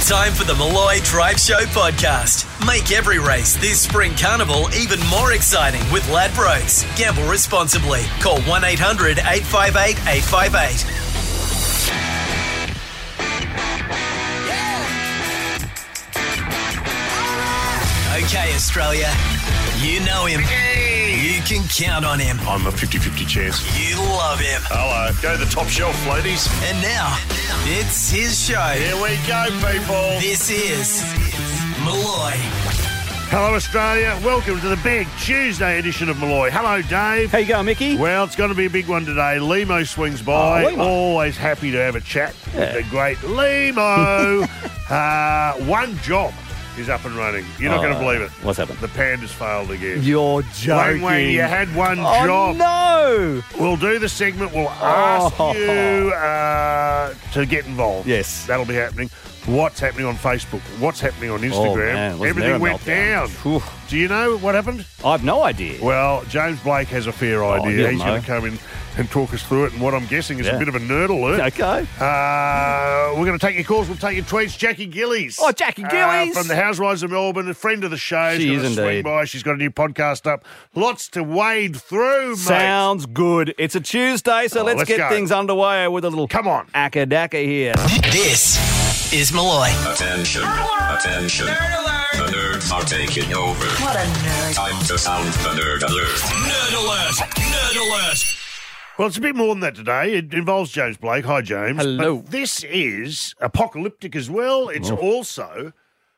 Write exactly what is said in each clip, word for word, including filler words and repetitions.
It's time for the Malloy Drive Show podcast. Make every race this spring carnival even more exciting with Ladbrokes. Gamble responsibly. Call one eight hundred eight five eight eight five eight. Okay, Australia. You know him. You can count on him. I'm a fifty-fifty chance. You love him. Hello. Go to the top shelf, ladies. And now, it's his show. Here we go, people. This is Malloy. Hello, Australia. Welcome to the big Tuesday edition of Malloy. Hello, Dave. How you going, Mickey? Well, it's going to be a big one today. Limo swings by. Oh, Limo. Always happy to have a chat Yeah. with the great Limo. uh, one job is up and running. You're not Oh, going to believe it. What's happened? The Pandas failed again. You're joking. Wang Wang, you had one oh, job. no. We'll do the segment. We'll ask Oh. you uh, to get involved. Yes. That'll be happening. What's happening on Facebook? What's happening on Oh, Instagram? man. Wasn't Everything there a went meltdown? down. Oof. Do you know what happened? I've no idea. Well, James Blake has a fair idea. he'll He's know. going to come in and talk us through it. And what I'm guessing is Yeah. a bit of a nerd alert. Okay. Uh, we're going to take your calls. We'll take your tweets. Jackie Gillies. Oh, Jackie uh, Gillies. from the Housewives of Melbourne, a friend of the show. She She's is gonna swing indeed. by. She's got a new podcast up. Lots to wade through, mate. Sounds good. It's a Tuesday, so Oh, let's, let's get go. things underway with a little Come on. acca-dacca here. This is Malloy. Attention, attention. The nerds are taking over. What a nerd. Time to sound the nerd alert. Nerd alert! Nerd alert! Well, it's a bit more than that today. It involves James Blake. Hi, James. Hello. But this is apocalyptic as well. It's also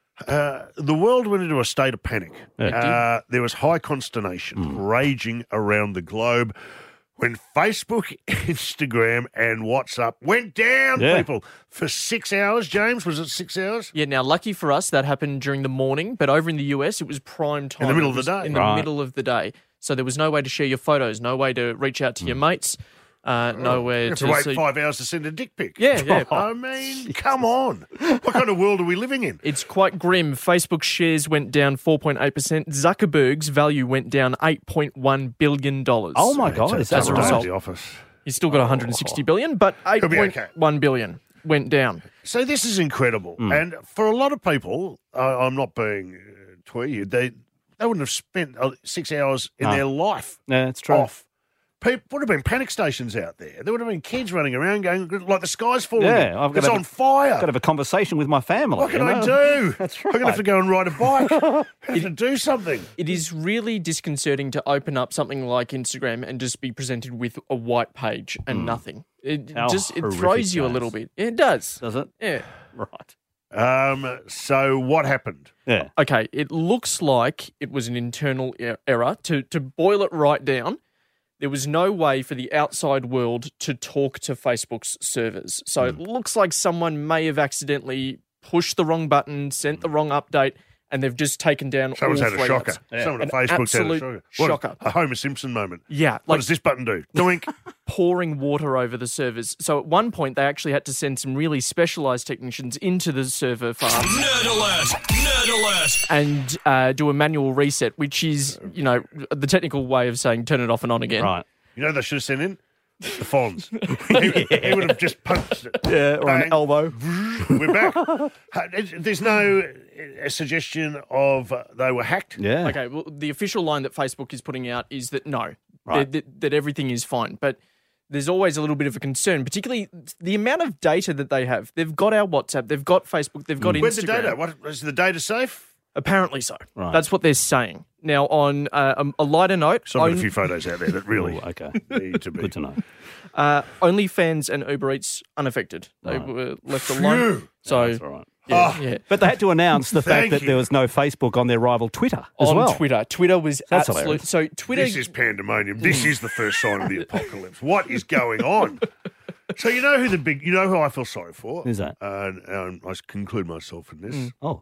uh, the world went into a state of panic. Uh, there was high consternation raging around the globe when Facebook, Instagram, and WhatsApp went down, Yeah. people, for six hours. James, was it six hours? Yeah, now lucky for us, that happened during the morning, but over in the U S, it was prime time. In the middle It of the was day. In the Right. middle of the day. So there was no way to share your photos, no way to reach out to your mates, uh, nowhere You have to, to wait see. five hours to send a dick pic. Yeah, yeah. I mean, come on. What kind of world are we living in? It's quite grim. Facebook shares went down four point eight percent. Zuckerberg's value went down eight point one billion dollars. Oh, my God. Is that As a right? result. The office. He's still got one hundred sixty billion, but eight He'll be point one okay. billion went down. So this is incredible. And for a lot of people, uh, I'm not being uh, twee, they they wouldn't have spent uh, six hours in No. their life Yeah, that's true. off. People would have been panic stations out there. There would have been kids running around going, like the sky's falling. Yeah, in. I've got it's to on have a- fire. Got to have a conversation with my family. What can you I know? do? That's I'm going to have to right. go and ride a bike. I have to do something. It is really disconcerting to open up something like Instagram and just be presented with a white page and nothing. It How just it horrific, throws you a James. little bit. It does. Does it? Yeah. Right. Um, so what happened? Yeah. Okay, it looks like it was an internal er- error. To to boil it right down, there was no way for the outside world to talk to Facebook's servers. So it looks like someone may have accidentally pushed the wrong button, sent the wrong update, and they've just taken down Someone's all had a three shocker. apps. Someone at An Facebook's had a absolute shocker. What, shocker. a Homer Simpson moment. Yeah, What like does this button do? Doink. pouring water over the servers. So at one point, they actually had to send some really specialised technicians into the server farm Nerd alert! Nerd alert! and uh, do a manual reset, which is, you know, the technical way of saying turn it off and on again. Right. You know they should have sent in? The Fonz. he, he would have just punched it. Yeah, or an Bang. elbow. We're back. Uh, There's no uh, suggestion of uh, they were hacked. Yeah. Okay, well, the official line that Facebook is putting out is that no, Right. that, that, that everything is fine. But there's always a little bit of a concern, particularly the amount of data that they have. They've got our WhatsApp, they've got Facebook, they've got Where's Instagram. the data? What, is the data safe? Apparently so. Right. That's what they're saying. Now, on uh, a, a lighter note, So I've got a on- few photos out there that really Oh, okay. need to be. Good to know. uh, OnlyFans and Uber Eats unaffected. They were left alone. So, That's all right. yeah, Oh. yeah. But they had to announce the fact Thank that you. there was no Facebook on their rival Twitter as on well. Twitter. Twitter was That's absolute. hilarious. So Twitter. This is pandemonium. This is the first sign of the apocalypse. What is going on? So you know who the big, you know who I feel sorry for? Who's that? And, and I conclude myself in this. Oh.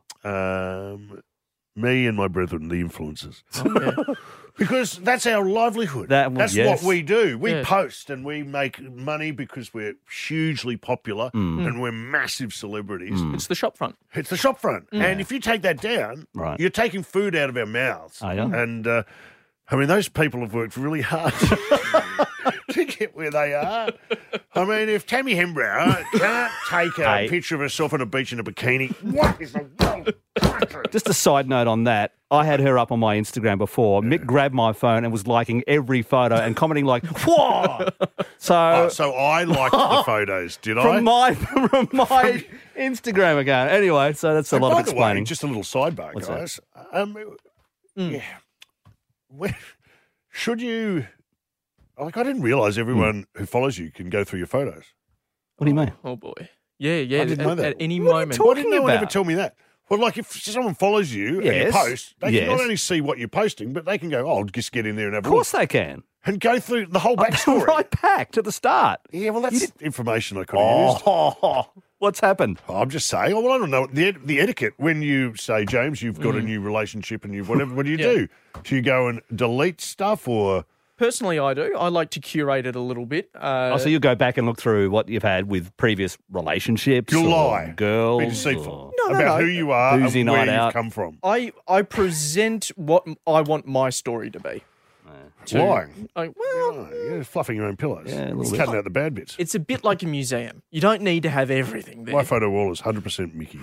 Um, me and my brethren, the influencers. yeah. Because that's our livelihood. That- that's yes. what we do. We Yeah. post and we make money because we're hugely popular and we're massive celebrities. It's the shop front. It's the shop front. And if you take that down, Right. you're taking food out of our mouths. Are you? And, uh, I mean, those people have worked really hard to get where they are. I mean, if Tammy Hembrow can't take a Hey. picture of herself on a beach in a bikini, what is the world country? Just a side note on that. I had her up on my Instagram before. Mick grabbed my phone and was liking every photo and commenting like, whoa! So, Oh, so I liked the photos, did I? from my from my Instagram account. Anyway, so that's a And lot by of the way, explaining. just a little sidebar, What's that? Hmm. guys. Um, yeah. Where, should you... Like, I didn't realise everyone who follows you can go through your photos. What do you mean? Oh boy. Yeah, yeah. I didn't at, know that. at any What are you moment. talking Why didn't no one ever about? tell me that? Well, like, if someone follows you and you Yes. post, they Yes. can not only see what you're posting, but they can go, oh, I'll just get in there and have Of a look. course they can. And go through the whole backstory. Right back to the start. Yeah, well, that's information I could have used. Oh, what's happened? I'm just saying. Oh, well, I don't know. The, ed- the etiquette, when you say, James, you've got a new relationship and you've whatever, what do you Yeah. do? Do you go and delete stuff or... Personally, I do. I like to curate it a little bit. Uh, Oh, so you go back and look through what you've had with previous relationships, You or lie. girls, Be deceitful. or- No, no, about no. who you are Boozy and where night you've out. come from. I I present what I want my story to be. To- Lying. I, well, Oh, you're fluffing your own pillows. Yeah, a little It's bit. cutting out the bad bits. it's a bit like a museum. You don't need to have everything there. My photo wall is one hundred percent Mickey.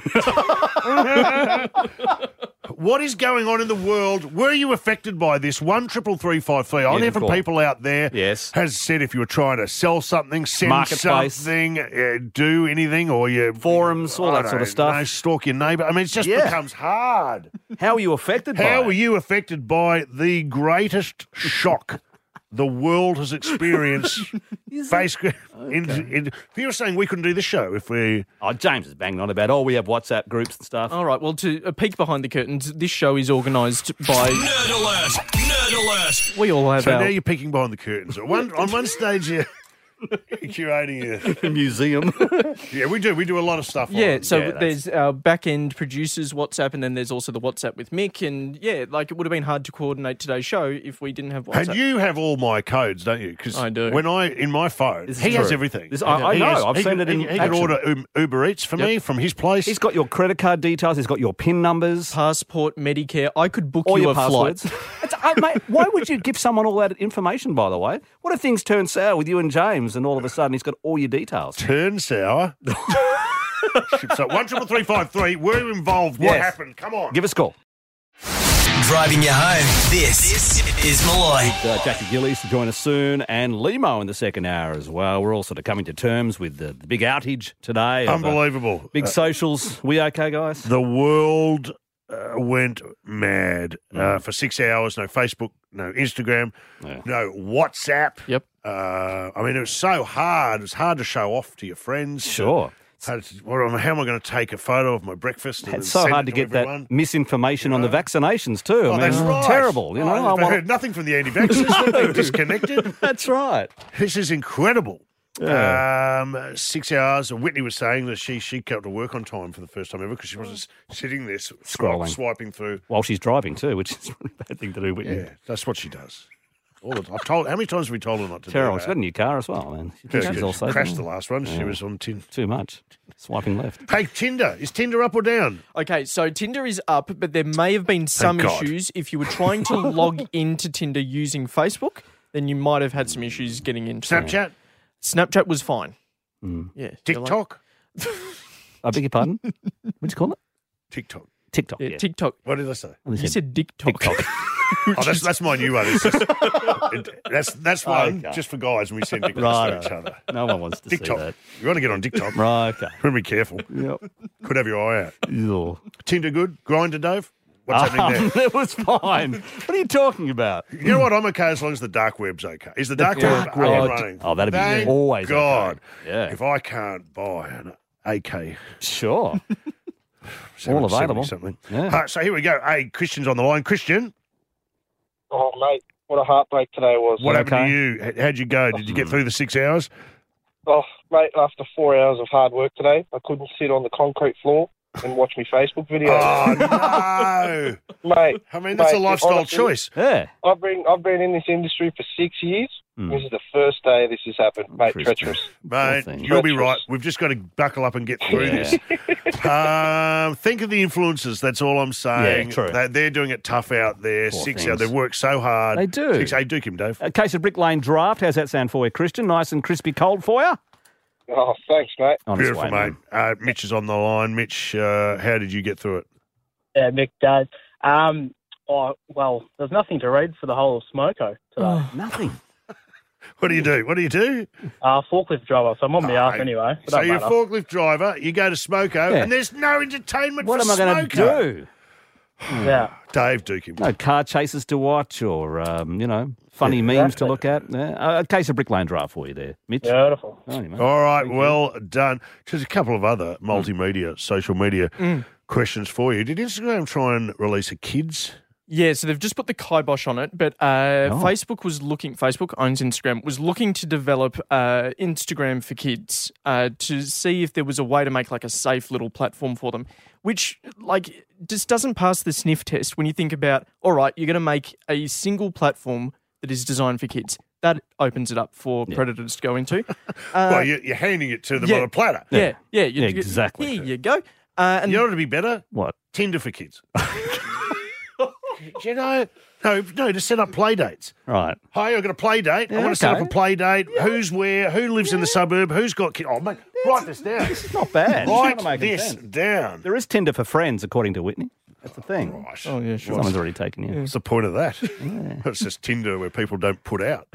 What is going on in the world? Were you affected by this? One triple three five three. I Yeah, know good from call. people out there Yes. has said if you were trying to sell something, send Marketplace. something, uh, do anything, or you Forums, all I that sort of don't stuff. know, stalk your neighbour. I mean, it just Yeah. becomes hard. How were you affected by How it? were you affected by the greatest shock the world has experienced? Basically, in, in, if you were saying we couldn't do this show if we... Oh, James is banging on about, oh, we have WhatsApp groups and stuff. All right. Well, to a peek behind the curtains, this show is organised by. Nerd alert! Nerd alert! We all have So our. now you're peeking behind the curtains. At one, on one stage, you're curating a... Museum. Yeah, we do. We do a lot of stuff. Yeah, on. so Yeah, that's- there's our back end producers WhatsApp, and then there's also the WhatsApp with Mick. And yeah, like it would have been hard to coordinate today's show if we didn't have WhatsApp. And you have all my codes, don't you? Because I do. When I in my phone, This is he has true. everything. This- I- I He know. has- I've he seen can- it in He, he can action. order um, Uber Eats for me from his place. He's got your credit card details. He's got your PIN numbers. Passport, Medicare. I could book All you your a passwords. flight. It's, I, mate, why would you give someone all that information, by the way? What if things turn sour with you and James and all of a sudden he's got all your details? Turn sour. Ships up. One triple three five three. Were you involved? What Yes. happened? Come on. Give us a call. Driving you home. This is Malloy. Uh, Jackie Gillies to join us soon, and Limo in the second hour as well. We're all sort of coming to terms with the, the big outage today. of, uh, Unbelievable. big Uh, socials. We okay, guys? the world uh, went mad uh, for six hours. No Facebook, no Instagram, Yeah. no WhatsApp. Yep. Uh, I mean, it was so hard. It was hard to show off to your friends. Sure. How, well, how am I going to take a photo of my breakfast? And It's then so send hard it to get everyone? that misinformation on the vaccinations too. Oh, I mean, that's right. terrible. You know, Oh, I I've want- heard nothing from the anti-vaxxers. They've been disconnected. that's right. This is incredible. Yeah. Um, six hours. Whitney was saying that she she got to work on time for the first time ever because she wasn't sitting there sw- Scrolling. swiping through. While she's driving too, which is a really bad thing to do. Whitney. Yeah, that's what she does. All the, I've told. How many times have we told her not to Terrible. do She's that? got a new car as well, man. She thinks Yeah, she's all she safe. crashed the last one. She Yeah. was on tin. Too much. Swiping left. Hey, Tinder. Is Tinder up or down? Okay, so Tinder is up, but there may have been some Thank God. issues. If you were trying to log into Tinder using Facebook, then you might have had some issues getting into it. Snapchat? Snapchat was fine. Mm. Yeah. TikTok? I beg your pardon? What'd you call it? TikTok. TikTok. Yeah, Yeah. TikTok. What did I say? Well, You said TikTok. TikTok. Oh, that's that's my new one. It's just, it, that's that's one Okay. just for guys when we send pictures Right. to each other. No one wants to see TikTok. that. You want to get on TikTok? Right. Okay. Better be careful. Yep. Could have your eye out. Ew. Tinder good? Grindr, Dave? What's happening Um, there? it was fine. What are you talking about? You know what? I'm okay as long as the dark web's okay. Is the dark dark web web. up and running? Oh, that'd be Thank always okay. God. Yeah. If I can't buy an A K Sure. All available. something. Yeah. Uh, so here we go. Hey, Christian's on the line. Christian, Oh, mate, what a heartbreak today was. what happened okay? to you? H- How'd you go? Did you get through the six hours? Oh, mate, after four hours of hard work today, I couldn't sit on the concrete floor and watch my Facebook videos. Oh, no. Mate, I mean, that's a Mate, lifestyle honestly, choice. Yeah. I've been I've been in this industry for six years, This is the first day this has happened, mate. Christian. Treacherous. Mate, thing. you'll be Treacherous. right. We've just got to buckle up and get through Yeah. this. Um, think of the influencers. That's all I'm saying. Yeah, true. They, they're doing it tough out there. Poor Six things. out. They've worked so hard. They do. Six, hey, Duke him, Dave. A case of Brick Lane draft. How's that sound for you, Christian? Nice and crispy cold for you? Oh, thanks, mate. On its Beautiful, way, mate. Uh, Mitch is on the line. Mitch, uh, how did you get through it? Yeah, Mick does. Um, oh, well, there's nothing to read for the whole of Smoko today. Nothing. What do you do? What do you do? Uh, forklift driver, so I'm on the arse Oh, anyway. But So don't you're a matter. forklift driver, you go to Smoko, Yeah. and there's no entertainment What for am I going to Smoko. do? Yeah. Dave, Duke him. No car chases to watch or, um, you know, funny memes to look at. Yeah. A case of Brick Lane draft for you there, Mitch. Beautiful. Oh, mate. All right, well done. Just a couple of other multimedia, social media questions for you. Did Instagram try and release a kids? Yeah, so they've just put the kibosh on it, but uh, Oh. Facebook was looking. Facebook owns Instagram. Was looking to develop uh, Instagram for kids uh, to see if there was a way to make like a safe little platform for them, which like just doesn't pass the sniff test when you think about. All right, you're going to make a single platform that is designed for kids. That opens it up for predators to go into. Uh, well, you're, you're handing it to them yeah. on a platter. yeah, yeah, you, Yeah, exactly. Here you go. Uh, and You know what would be better? What? Tinder for kids. Do you know? No, no, to set up play dates. Right. Hi, I've got a play date. I Yeah, want to set okay. up a play date. Who's where? Who lives in the suburb? Who's got kids? Oh, mate, write this down. Not bad. Write It's not making this sense. down. There is Tinder for friends, according to Whitney. That's the thing. Right. oh yeah, sure. Someone's already taken you. What's the point of that? It's just Tinder where people don't put out.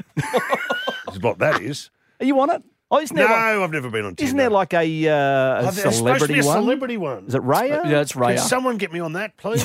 Is what that is. Are you on it? Oh, isn't No, there like, I've never been on Tinder. isn't there like a, uh, a Oh, there's supposed to be celebrity a one? celebrity one. Is it Raya? Yeah, it's Can Raya. someone get me on that, please?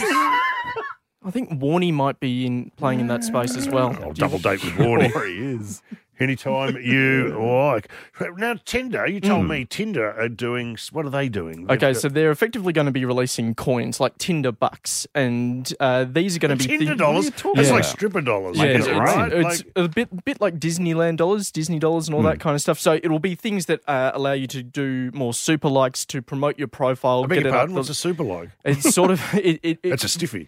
I think Warney might be in playing in that space as well. I'll double date with Warney. he is. Anytime you like. Now, Tinder, you told me Tinder are doing, what are they doing? Okay, so they're effectively going to be releasing coins like Tinder bucks, and uh, these are going to be Tinder thi- dollars? talking That's about? like stripper dollars. Yeah, is it's, it right? it's Like- a bit bit like Disneyland dollars, Disney dollars, and all that kind of stuff. So it will be things that uh, allow you to do more super likes to promote your profile. I beg get your it up pardon, the- what's a super like? It's sort of it. it, it That's a stiffy.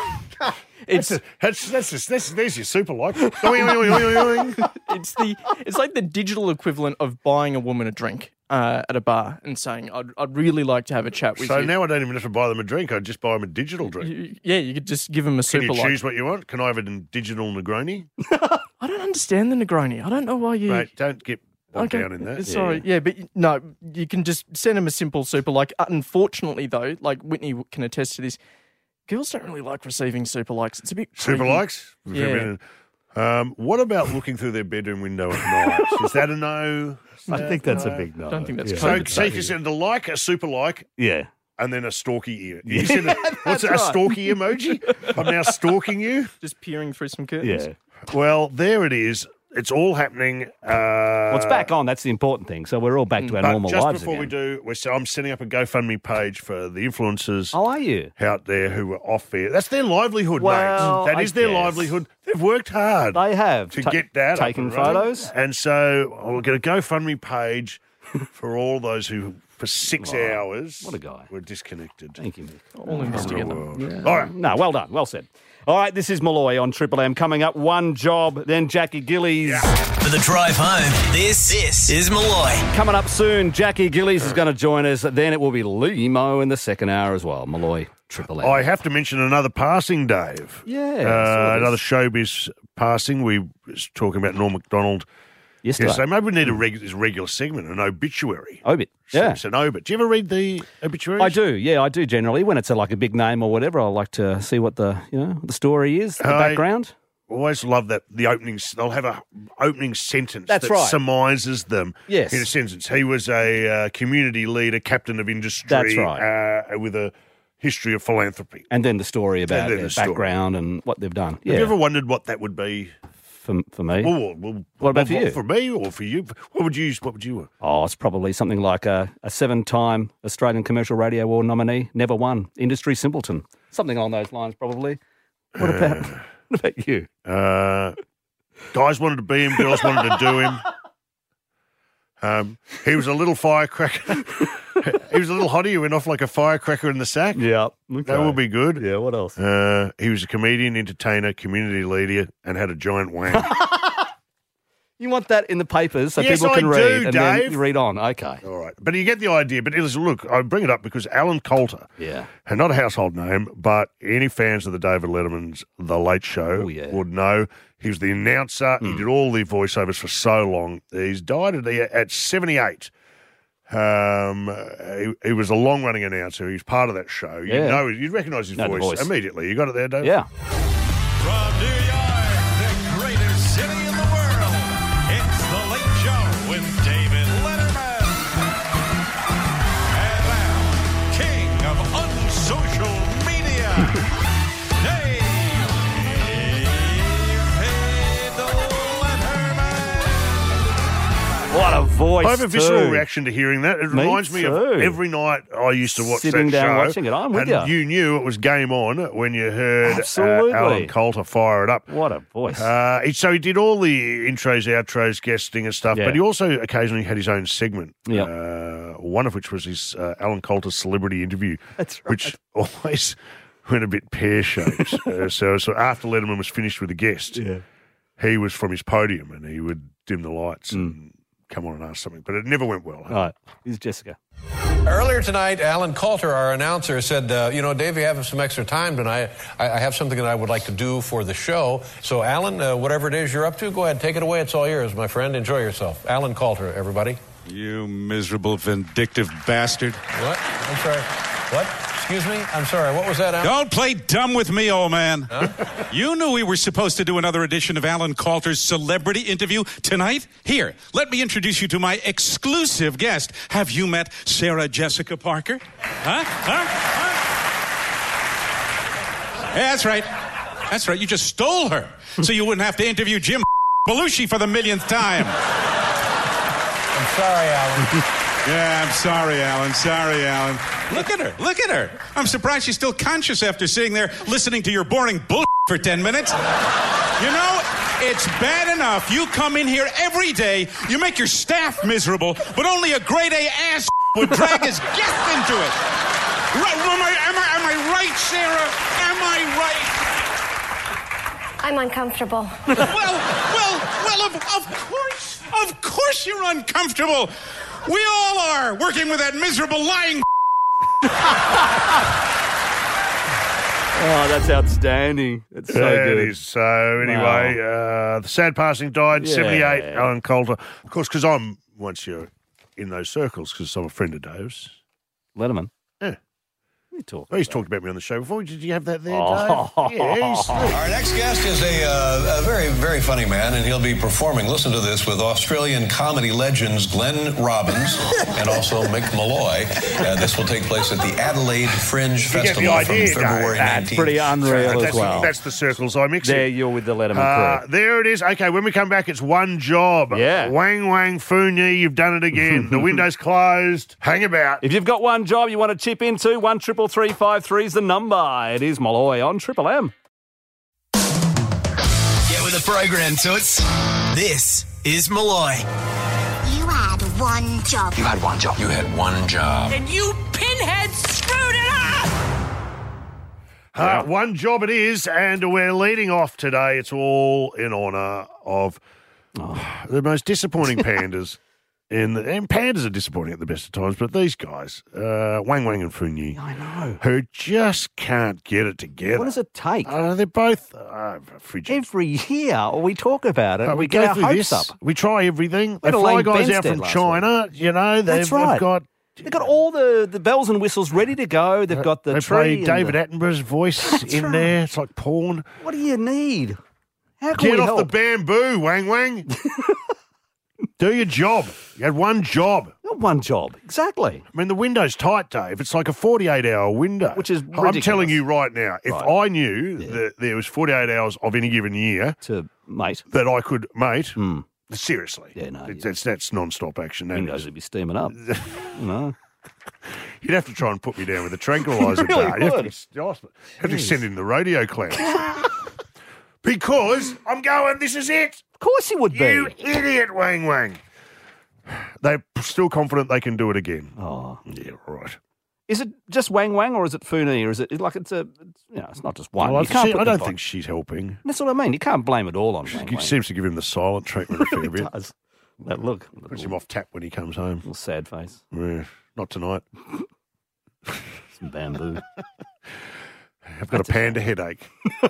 it's That's, that's, that's, that's, there's your super like. Oing, oing, oing, oing, oing. it's the it's like the digital equivalent of buying a woman a drink uh, at a bar and saying, "I'd I'd really like to have a chat with So you." now I don't even have to buy them a drink. I just buy them a digital drink. You- yeah, you could just give them a Can super you like. choose what you want? Can I have a digital Negroni? I don't understand the Negroni. I don't know why you. Mate, don't get bogged down in that. Sorry, yeah. but no, you can just send them a simple super like. Unfortunately, though, like Whitney can attest to this, girls don't really like receiving super likes. It's a bit Super creepy. likes? Yeah. Um, what about looking through their bedroom window at night? Is that a no? I think that's a big no. I don't think that's yeah. So, COVID so you safe. can send a like, a super like, Yeah. and then a stalky ear. You send a, what's it, a stalky emoji? I'm now stalking you. Just peering through some curtains. Yeah. Well, there it is. It's all happening. Uh, Well, it's back on. That's the important thing. So we're all back to our but normal just lives before we again. do, we're, so I'm setting up a GoFundMe page for the influencers How are you? out there who are off there. That's their livelihood, Well, mate. That I is their guess. livelihood. They've worked hard They have to ta- get that up taken and running. photos. And so we'll get a GoFundMe page for all those who, for six hours, what a guy. were disconnected. Thank you, Mick. All in this from the together. world. All right. No, well done. Well said. All right, this is Malloy on Triple M. Coming up, One Job, then Jackie Gillies. For the drive home, this, this is Malloy. Coming up soon, Jackie Gillies is going to join us. Then it will be Limo in the second hour as well. Malloy, Triple M. I have to mention another passing, Dave. Yeah, I Uh, saw this. another showbiz passing. We was talking about Norm Macdonald Yesterday. yesterday. Maybe we need a reg- this regular segment, an obituary. Obit. So Yeah. it's an obit. Do you ever read the obituaries? I do, yeah, I do generally. When it's a, like a big name or whatever, I like to see what the you know the story is, the I- background. Always love that the openings. They'll have a opening sentence That's that right. surmises them. Yes. in a sentence. He was a uh, community leader, captain of industry. That's right. Uh, with a history of philanthropy. And then the story about then their the story. background and what they've done. Yeah, Have you ever wondered what that would be? for, for me. Well, well, What about for well, you? For me or for you? What would you? What would you? Oh, it's probably something like a, a seven-time Australian Commercial Radio Award nominee, never won, industry simpleton. Something along those lines, probably. What about, what about you? Uh, guys wanted to be him, girls wanted to do him. Um, he was a little firecracker. He was a little hottie who went off like a firecracker in the sack. Yeah. That would be good. Yeah, what else? Uh, he was a comedian, entertainer, community leader, and had a giant wang. You want that in the papers so Yes, people can I read do, and Dave. then read on. Okay. All right. But you get the idea. But it was, look, I bring it up because Alan Coulter, Yeah. and not a household name, but any fans of the David Letterman's The Late Show Oh, yeah. would know. He was the announcer. Mm. He did all the voiceovers for so long. He's died at, at seventy-eight. Um, he, he was a long-running announcer. He was part of that show. You Yeah. know, you'd recognise his Know the voice, voice. immediately. You got it there, Dave? Yeah. From New York, the greatest city in the world, it's The Late Show with David Letterman. And now, king of unsocial media, David Letterman. What a voice, I have a visceral too. reaction to hearing that. It Me reminds me of too. every night I used to watch Sitting that down show. watching it. I'm with and ya. you knew it was game on when you heard uh, Absolutely. Alan Coulter fire it up. What a voice. Uh, he- so he did all the intros, outros, guesting and stuff, Yeah. but he also occasionally had his own segment, Yeah. uh, one of which was his uh, Alan Coulter celebrity interview, That's right. which always went a bit pear-shaped. uh, so, so after Letterman was finished with the guest, Yeah. he was from his podium and he would dim the lights Mm. and come on and ask something, but it never went well. All right. Here's Jessica. Earlier tonight, Alan Coulter, our announcer, said, uh, you know, Dave, you have some extra time tonight. I, I have something that I would like to do for the show. So, Alan, uh, whatever it is you're up to, go ahead, take it away. It's all yours, my friend. Enjoy yourself. Alan Coulter, everybody. You miserable, vindictive bastard. What? I'm sorry. What? Excuse me? I'm sorry. What was that, Alan? Don't play dumb with me, old man. You knew we were supposed to do another edition of Alan Coulter's celebrity interview tonight? Here, let me introduce you to my exclusive guest. Have you met Sarah Jessica Parker? Huh? Huh? Huh? Yeah, that's right. That's right. You just stole her so you wouldn't have to interview Jim Belushi for the millionth time. I'm sorry, Alan. Yeah, I'm sorry, Alan. Sorry, Alan. Look at her. Look at her. I'm surprised she's still conscious after sitting there listening to your boring bullshit for ten minutes. You know, it's bad enough you come in here every day, you make your staff miserable, but only a grade A ass would drag his guest into it. Right, am, I, am, I, am I right, Sarah? Am I right? I'm uncomfortable. Well, well, well, of, of course. Of course you're uncomfortable. We all are, working with that miserable lying. Oh, that's outstanding. That's so There good. it is. So anyway, uh, the sad passing died, Yeah. seventy-eight, Alan Coulter. Of course, because I'm, once you're in those circles, because I'm a friend of Dave's. Letterman. Yeah. What are you talking Oh, he's about? talked about me on the show before. Did you have that there, Oh. Dave? Yeah, he's slick. Our next guest is a, uh, a very, very funny man, and he'll be performing, listen to this, with Australian comedy legends Glenn Robbins and also Mick Malloy. Uh, this will take place at the Adelaide Fringe You get the Festival idea, from February Dave. That's nineteenth. pretty unreal that's, as well. that's the circles I mix There, in. you're with the Letterman Uh, crew. there it is. Okay, when we come back, it's one job. Yeah. Wang Wang Funya, you've done it again. The window's closed. Hang about. If you've got one job you want to chip into, one triple three five three is the number. It is Molloy on Triple M. Get with the program, Toots. This is Malloy. You had one job. You had one job. You had one job. And you pinheads screwed it up! Uh, one job it is, and we're leading off today. It's all in honour of the most disappointing pandas. In the, and pandas are disappointing at the best of times, but these guys, uh, Wang Wang and Funyi, I know. who just can't get it together. What does it take? Uh, they're both uh, frigid. Every year we talk about it, Uh, and we we get go our through hopes this. up. We try everything. They had fly Elaine guys out Benstead from last China. You know, they've, That's right. they've got. They've got all the, the bells and whistles ready to go. They've got the they tree. play and David the- Attenborough's voice That's in right. there. It's like porn. What do you need? How can Get we off help? the bamboo, Wang Wang. Do your job. You had one job. Not one job, exactly. I mean, the window's tight, Dave. It's like a forty-eight hour window. Which is I'm ridiculous. telling you right now, if Right. I knew Yeah. that there was forty-eight hours of any given year To mate, that I could mate, Mm. seriously, Yeah, no, it's, yeah. that's, that's non-stop action. that windows is. would be steaming up. No. You'd have to try and put me down with a tranquilizer. Really Dave. You have to, would. be- you have to send in the radio clowns. Because I'm going, this is it. Of course he would be. You idiot, Wang Wang. They're still confident they can do it again. Oh. Yeah, right. Is it just Wang Wang or is it Fooni or is it like it's a, it's, you know, it's not just one. Well, you can't she, put I the don't bo- think she's helping. That's what I mean. You can't blame it all on Wang She Wang. seems to give him the silent treatment a fair It bit. does. That look. Puts him off tap when he comes home. Little sad face. Yeah, not tonight. Some bamboo. I've got a panda headache.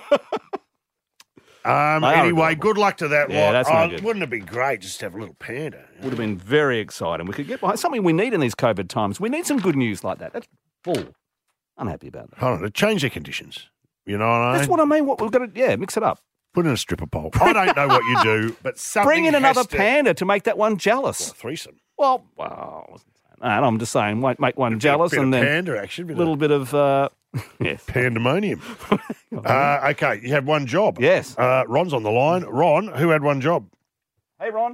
um, They are anyway, adorable. good luck to that Yeah, lot. that's no Oh, good. wouldn't it be great just to have a little panda? Would have been very exciting. We could get behind something we need in these COVID times. We need some good news like that. That's full. Unhappy about that. Hold on, to change their conditions. You know what I mean? That's what I mean. What we've got to, yeah, mix it up. Put in a stripper pole. I don't know what you do, but something Bring in has another to- panda to make that one jealous. Well, threesome. Well, well, I wasn't saying that. I'm just saying, won't make one jealous bit and of then panda action, a bit little of- bit of uh, yeah, Pandemonium. uh, okay, you had one job. Yes. Uh, Ron's on the line. Ron, who had one job? Hey, Ron.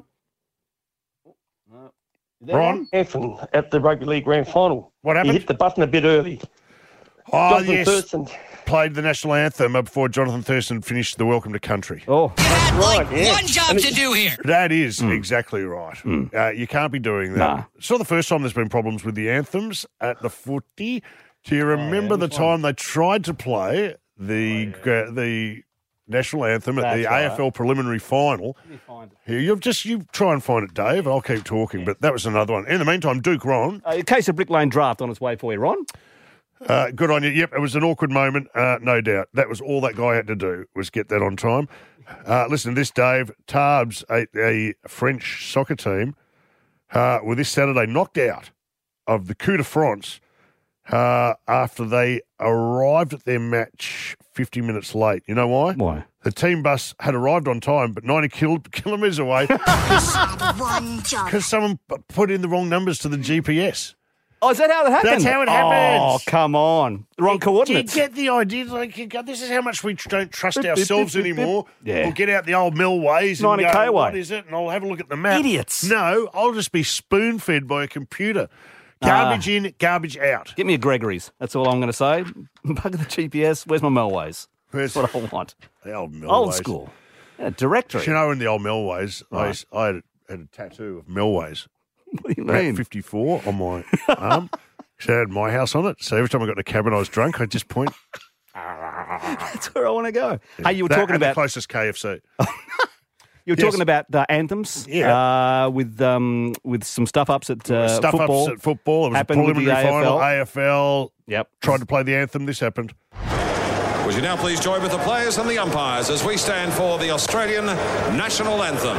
No. You there, Ron? Anthony at the Rugby League Grand Final. What He happened? hit the button a bit early. Oh, Jonathan yes. Thurston. Played the national anthem before Jonathan Thurston finished the Welcome to Country. Oh, That's right, yeah. One job And to it- do here. That is exactly right. Uh, you can't be doing that. Nah. It's not the first time there's been problems with the anthems at the footy. Do you remember Oh, yeah, the which time they tried to play the uh, the national anthem at That's the right. A F L preliminary final? Let me find it. Here, you just you try and find it, Dave. I'll keep talking, but that was another one. In the meantime, Duke Ron, Uh, a case of Brick Lane draft on its way for you, Ron. uh, good on you. Yep, it was an awkward moment, uh, no doubt. That was all that guy had to do was get that on time. Uh, listen to this, Dave. Tarbes, a, a French soccer team, uh, were this Saturday knocked out of the Coup de France uh, after they arrived at their match fifty minutes late. You know why? Why? The team bus had arrived on time, but ninety kil- kilometres away One job. because someone p- put in the wrong numbers to the G P S. Oh, is that how it happened? That's how it Oh, happens. come on. The wrong coordinates. Do you get the idea? Like, you go, this is how much we tr- don't trust ourselves anymore. Yeah. We'll get out the old mill ways and ninety go, K what way. is it? And I'll have a look at the map. Idiots. No, I'll just be spoon-fed by a computer. Garbage in, garbage out. Get me a Gregory's. That's all I'm going to say. Bug the G P S. Where's my Melways? Where's That's what I want. the old mill Old ways? school. Yeah, directory. You know, in the old Millways, I, Right. used- I had, a, had a tattoo of Millways. What do you About mean? fifty-four on my arm. So it had my house on it. So every time I got in a cabin, I was drunk. I'd just point. That's where I want to go. Hey, you were That talking and the about closest K F C. you were Yes. talking about the anthems. Yeah. Uh, with um with some stuff ups at uh, Stuff football. ups at football. It was a happened with the preliminary final. A F L. A F L Yep. tried to play the anthem. This happened. Would you now please join with the players and the umpires as we stand for the Australian national anthem?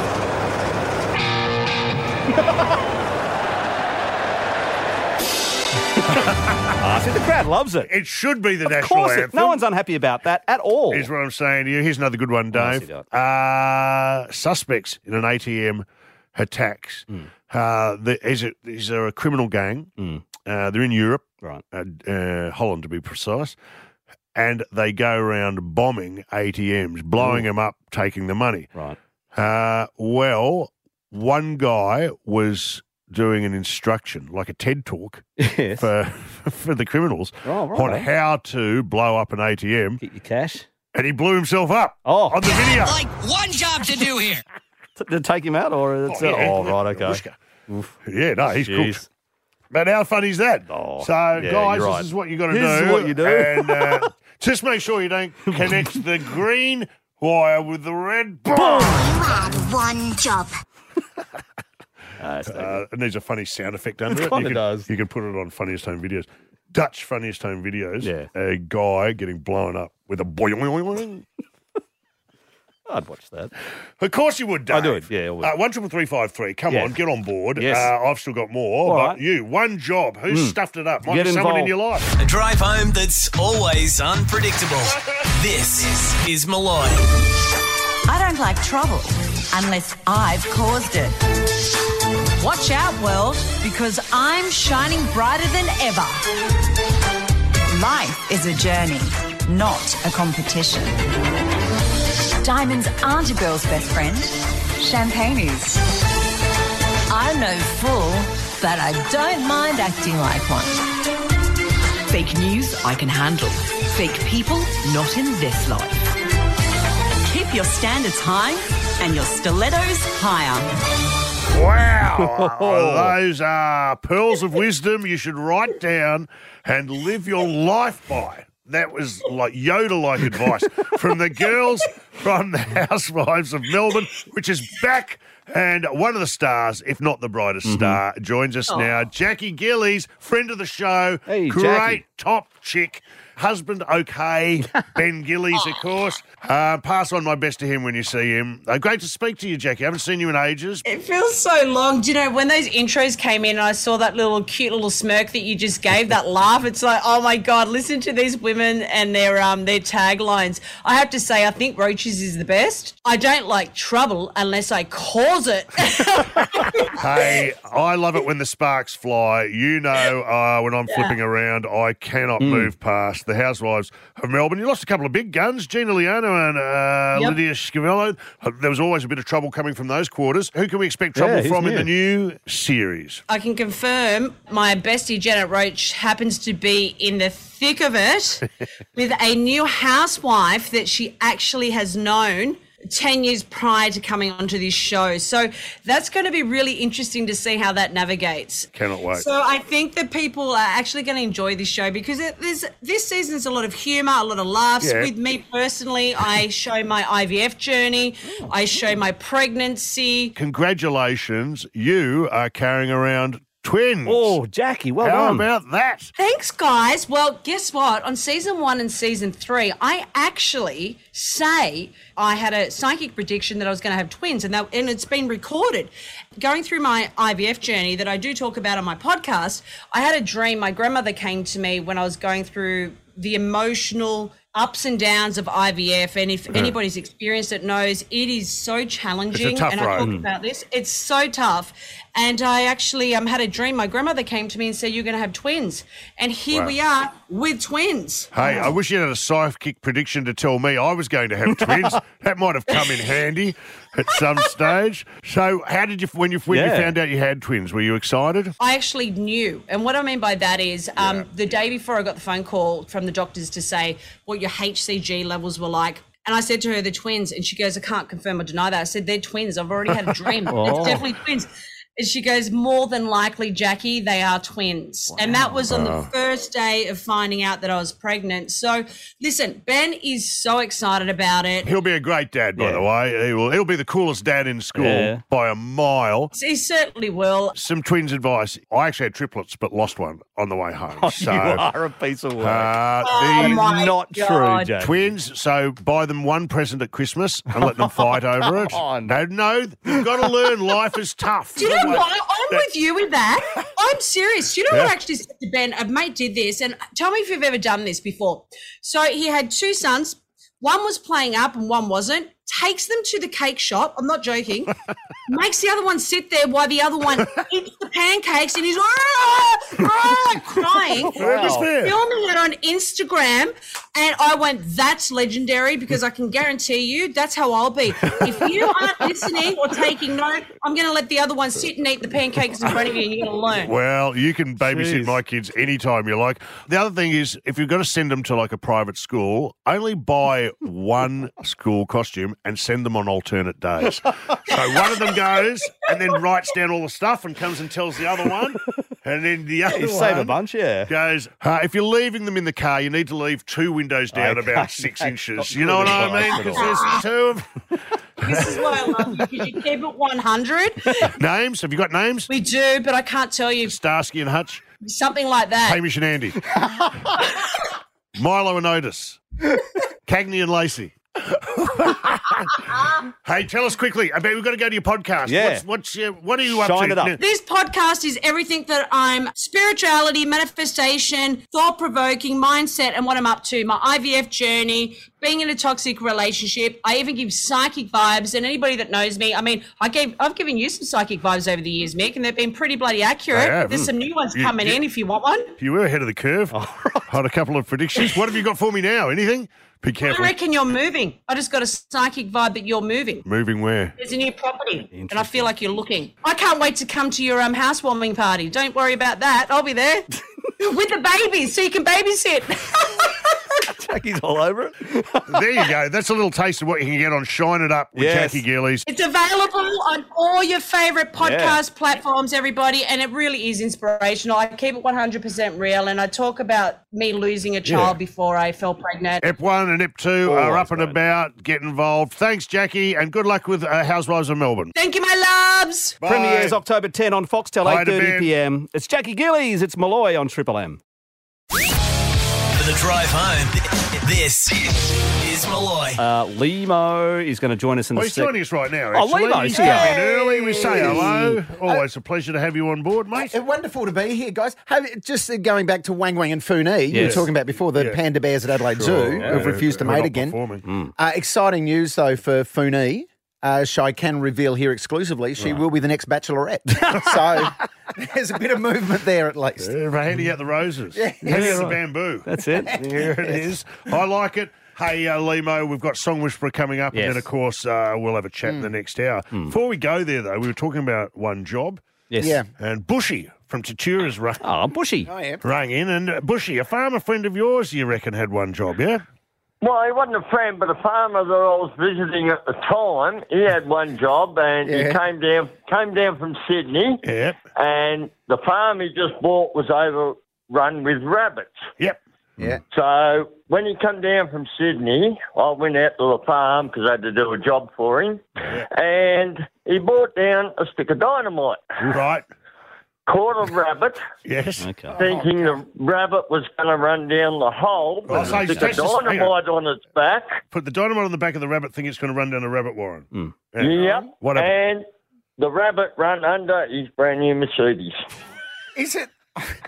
I think the crowd loves it. It should be the Of national course, it, anthem. no one's unhappy about that at all. Here's what I'm saying to you. Here's another good one, else Dave. you Uh, suspects in an A T M attacks. Mm. Uh, the, is, it, is there a criminal gang? Mm. Uh, they're in Europe, Right. uh, uh, Holland to be precise, and they go around bombing A T Ms, blowing Ooh. them up, taking the money. Right. Uh, well, one guy was doing an instruction, like a TED talk, Yes. for for the criminals Oh, right. on how to blow up an A T M, Get your cash. and he blew himself up Oh. on the video. Like one job to do here. Did it take him out or it's Oh, yeah. oh right, okay. Whooshka. Yeah, no, he's Jeez. cooked. But how funny is that? Oh, so, yeah, guys, you're right. this is what you got to This do. is what you do. And uh, just make sure you don't connect the green wire with the red bar. You had one job. Ah, it's no Uh, good. it needs a funny sound effect under It it. kinda You can, does. You can put it on Funniest Home Videos. Dutch Funniest Home Videos. Yeah. A guy getting blown up with a boing, boing, boing. I'd watch that. Of course you would, Dave. I do it, yeah, I would. Uh, one triple three five three. Come Yeah. on, get on board. Yes. Uh, I've still got more. All but right. you, one job. Who's Mm. stuffed it up? Might Get be someone in involved. your life. A drive home that's always unpredictable. This is Malloy. I don't like trouble unless I've caused it. Watch out, world, because I'm shining brighter than ever. Life is a journey, not a competition. Diamonds aren't a girl's best friend. Champagne is. I'm no fool, but I don't mind acting like one. Fake news I can handle. Fake people not in this life. Keep your standards high and your stilettos higher. Wow. Those are pearls of wisdom you should write down and live your life by. That was like Yoda-like advice from the girls from the Housewives of Melbourne, which is back. And one of the stars, if not the brightest mm-hmm. star, joins us oh. now. Jackie Gillies, friend of the show. Hey, Great Jackie. top chick. Husband okay. Ben Gillies, of course. Uh, pass on my best to him when you see him. Uh, great to speak to you, Jackie. I haven't seen you in ages. It feels so long. Do you know, when those intros came in and I saw that little cute little smirk that you just gave, that laugh, it's like, oh, my God, listen to these women and their um their taglines. I have to say, I think Roaches is the best. I don't like trouble unless I cause it. Hey, I love it when the sparks fly. You know, uh, when I'm yeah. flipping around, I cannot mm. move past the Housewives of Melbourne. You lost a couple of big guns, Gina Leone and uh, yep. Lydia Scavello. Uh, there was always a bit of trouble coming from those quarters. Who can we expect trouble yeah, from new? in the new series? I can confirm my bestie Janet Roach happens to be in the thick of it with a new housewife that she actually has known ten years prior to coming onto this show. So that's going to be really interesting to see how that navigates. Cannot wait. So I think that people are actually going to enjoy this show because it, there's this season's a lot of humour, a lot of laughs. Yeah. With me personally, I show my I V F journey. I show my pregnancy. Congratulations. You are carrying around twins. Oh, Jackie, well How done. about that? Thanks, guys. Well, guess what? On season one and season three, I actually say I had a psychic prediction that I was going to have twins, and that, and it's been recorded. Going through my I V F journey that I do talk about on my podcast, I had a dream. My grandmother came to me when I was going through the emotional ups and downs of I V F, and if yeah. anybody's experienced it knows it is so challenging. It's a tough and road. I talk about this. It's so tough. And I actually um, had a dream. My grandmother came to me and said, you're going to have twins. And here Wow. we are with twins. Hey, I wish you had a psychic prediction to tell me I was going to have twins. That might have come in handy at some stage. So how did you, when you when Yeah. you found out you had twins, were you excited? I actually knew. And what I mean by that is um, Yeah. the day before I got the phone call from the doctors to say what your H C G levels were like. And I said to her, they're twins. And she goes, I can't confirm or deny that. I said, they're twins. I've already had a dream. Oh. It's definitely twins. And she goes, more than likely, Jackie, they are twins. Wow. And that was on Wow. the first day of finding out that I was pregnant. So, listen, Ben is so excited about it. He'll be a great dad, by Yeah. the way. He will. He'll be the coolest dad in school Yeah. by a mile. He certainly will. Some twins advice. I actually had triplets, but lost one on the way home. Oh, so, you are a piece of work. uh, Oh, the my Not God. true, Jackie. twins, so buy them one present at Christmas and let them fight over it. on. No, no, you've got to learn life is tough. Do you know what? I'm with you with that. I'm serious. Do you know Yeah. what I actually said to Ben? A mate did this, and tell me if you've ever done this before. So he had two sons. One was playing up and one wasn't. Takes them to the cake shop. I'm not joking. Makes the other one sit there while the other one eats the pancakes, and he's ah, ah, crying. What was there? Filming it on Instagram, and I went, that's legendary because I can guarantee you that's how I'll be. If you aren't listening or taking note, I'm going to let the other one sit and eat the pancakes in front of you, and you're going to learn. Well, you can babysit Jeez. my kids anytime you like. The other thing is, if you've got to send them to like a private school, only buy one school costume and send them on alternate days. So one of them goes and then writes down all the stuff and comes and tells the other one. And then the other You one save a bunch, yeah. goes, uh, if you're leaving them in the car, you need to leave two windows down Okay. about six That's inches. not You know what good I mean? advice Because at there's two of This is why I love you, because you keep it one hundred. names. Have you got names? We do, but I can't tell you Starsky and Hutch, something like that. Hamish and Andy, Milo and Otis, Cagney and Lacey. Hey, tell us quickly. I bet we've got to go to your podcast. Yeah. What's, what's your, what are you up Shine to? it up. now? This podcast is everything that I'm spirituality, manifestation, thought provoking, mindset, and what I'm up to. My I V F journey, being in a toxic relationship. I even give psychic vibes, and anybody that knows me, I mean, I gave, I've given you some psychic vibes over the years, Mick, and they've been pretty bloody accurate. They have. There's some new ones You- coming you- in if you want one. You were ahead of the curve. Had a couple of predictions. What have you got for me now? Anything? Be I careful. reckon you're moving. I just got a psychic vibe that you're moving. Moving where? There's a new property, and I feel like you're looking. I can't wait to come to your um, housewarming party. Don't worry about that. I'll be there with the babies, so you can babysit. Jackie's all over it. There you go. That's a little taste of what you can get on Shine It Up with Yes. Jackie Gillies. It's available on all your favourite podcast platforms, everybody, and it really is inspirational. I keep it one hundred percent real, and I talk about me losing a child Yeah. before I fell pregnant. Ep one and Ep two are Always up and about. Get involved. Thanks, Jackie, and good luck with uh, Housewives of Melbourne. Thank you, my loves. Bye. Premieres October tenth on Foxtel, Bye eight to thirty Ben. p m. It's Jackie Gillies. It's Malloy on Triple M. For the drive home, this is Malloy. Uh, Limo is going to join us in Well, the he's sec- joining us right now, Oh, actually. Limo's He's here. come in early. We say hello. Uh, Always a pleasure to have you on board, mate. Uh, wonderful to be here, guys. Hey, just uh, going back to Wang Wang and Foonee, you were Yes. talking about before the Yeah. panda bears at Adelaide Sure. Zoo Yeah. who've refused to We're mate not again. performing. Uh, exciting news, though, for Foonee. Uh, I can reveal here exclusively, she will be the next Bachelorette. So there's a bit of movement there at least. Yeah, we're handing out the roses. Yeah. Handing out the bamboo. That's it. Here it is. I like it. Hey, uh, Limo, we've got Song Whisperer coming up, and Yes. then, of course, uh, we'll have a chat in the next hour. Before we go there, though, we were talking about one job. Yes. Yeah. And Bushy from Tatura's rung, Oh, Bushy. Oh, yeah. rung in. And uh, Bushy, a farmer friend of yours, you reckon, had one job, yeah? Well, he wasn't a friend, but a farmer that I was visiting at the time. He had one job, and Yeah. he came down came down from Sydney, Yep. and the farm he just bought was overrun with rabbits. Yep. Yeah. So when he come down from Sydney, I went out to the farm because I had to do a job for him, and he brought down a stick of dynamite. Right. Caught a rabbit, Yes. Okay. thinking the rabbit was going to run down the hole, Oh, with so a he's stick of just- hang on. dynamite on its back. Put the dynamite on the back of the rabbit, think it's going to run down a rabbit warren. Mm. Yeah. Yep. What happened? And the rabbit ran under his brand new Mercedes. Is it?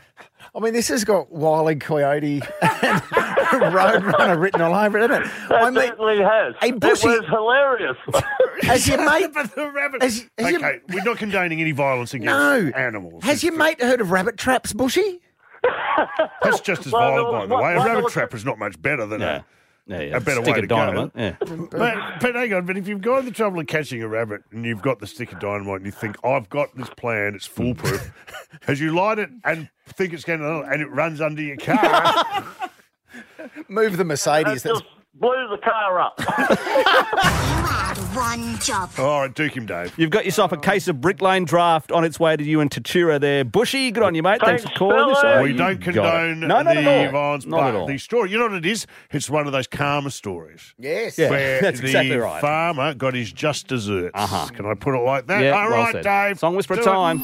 I mean, this has got Wile E. Coyote and Roadrunner written all over it, hasn't it? That I mean, certainly has. Hey, it Bushy- was hilarious. has your mate... But the rabbit. Has- has your- okay, we're not condoning any violence against No. animals. Has your mate heard of rabbit traps, Bushy? That's just as Well, violent, there by the was- way. A well, there rabbit was- trap is not much better than Yeah. Yeah, yeah. a better Stick way of to dynamite. go. Yeah. But, but hang on, but if you've gone the trouble of catching a rabbit and you've got the stick of dynamite and you think, I've got this plan, it's foolproof, as you light it and think it's going to, and it runs under your car. Move the Mercedes. That just blew the car up. You had one job. All right, duke him, Dave. You've got yourself a case of Brick Lane draft on its way to you in Tatura there. Bushy, good on you, mate. Thanks, Thanks, for calling us. fella. Oh, we you don't got it. condone no, not the at all. violence, Not but at all. the story, you know what it is? It's one of those karma stories. Yes. Yeah. Where that's the exactly right. farmer got his just desserts. Uh-huh. Can I put it like that? Yeah, All well right, said. Dave. Song Whisperer do it. time.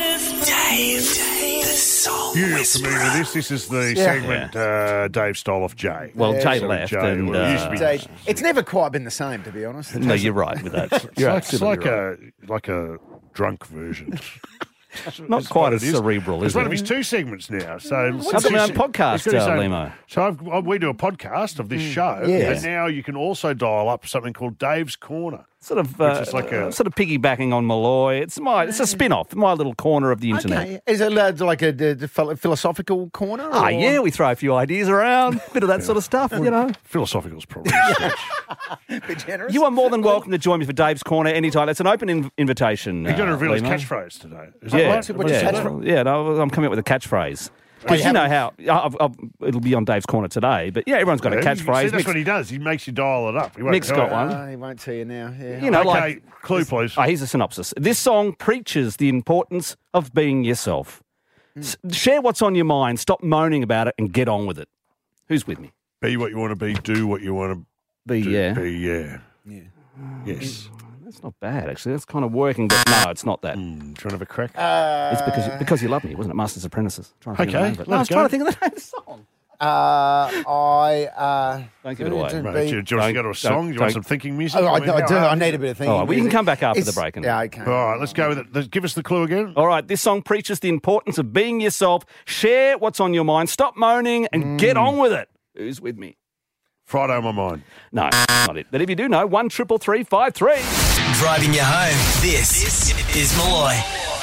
Dave, Dave, the song You're familiar with this. This is the Yeah. segment uh, Dave stole off Jay. Well, Yeah, Jay so left. Jay, and, well, it used to uh, be- Dave, it's never quite been the same, to be honest. no, you're right with that. It's You're like, it's absolutely like right. a like a drunk version. Not That's quite what as it is. cerebral, It's is one it? of his two segments now. So I've got my own podcast, He's got his uh, own- Limo. So I've, I- we do a podcast of this show, Yeah. and now you can also dial up something called Dave's Corner. Sort of, uh, Which is like a- sort of piggybacking on Malloy. It's my, it's a spin-off, my little corner of the internet. Okay. Is it uh, like a, a phil- philosophical corner? Ah, or- yeah, we throw a few ideas around, bit of that sort of stuff, you know. Philosophical is probably a stretch. Bit generous. You are more than welcome to join me for Dave's Corner anytime. It's an open inv- invitation. He's going to uh, reveal his Limo. catchphrase today. Is that Yeah, right? What's his yeah, catchphrase? yeah. No, I'm coming up with a catchphrase. Because you you know how I've, I've, it'll be on Dave's Corner today, but yeah, everyone's got a Yeah, see, catchphrase. that's Mick's, what he does. He makes you dial it up. He won't Mick's tell got you. one. Uh, he won't tell you now. Yeah. You know, Okay, like clue, please. Oh, here's a synopsis. This song preaches the importance of being yourself. S- share what's on your mind. Stop moaning about it and get on with it. Who's with me? Be what you want to be. Do what you want to Be do. yeah. Be, yeah. Yeah. Yes. That's not bad actually. That's kind of working, but no, it's not that. Mm, trying to have a crack? Uh, It's because because you love me, wasn't it? Masters Apprentices. Trying to think of the Okay, name of it. let No, I was us go. trying to think of the name of the song. Uh, I. Uh, Don't give it away. to Right, be- do you, do you want to go to a Don't- song? Do you want don't- some thinking music? Oh, I, mean, I how do. hard I is need it? a bit of thinking. All right, we can come back after It's- the break. and- Yeah, okay. All right, let's go with it. Let's give us the clue again. All right, this song preaches the importance of being yourself. Share what's on your mind. Stop moaning and get on with it. Who's with me? Friday on my mind. No, not it. But if you do know, one triple three five three. Driving you home. This is Malloy.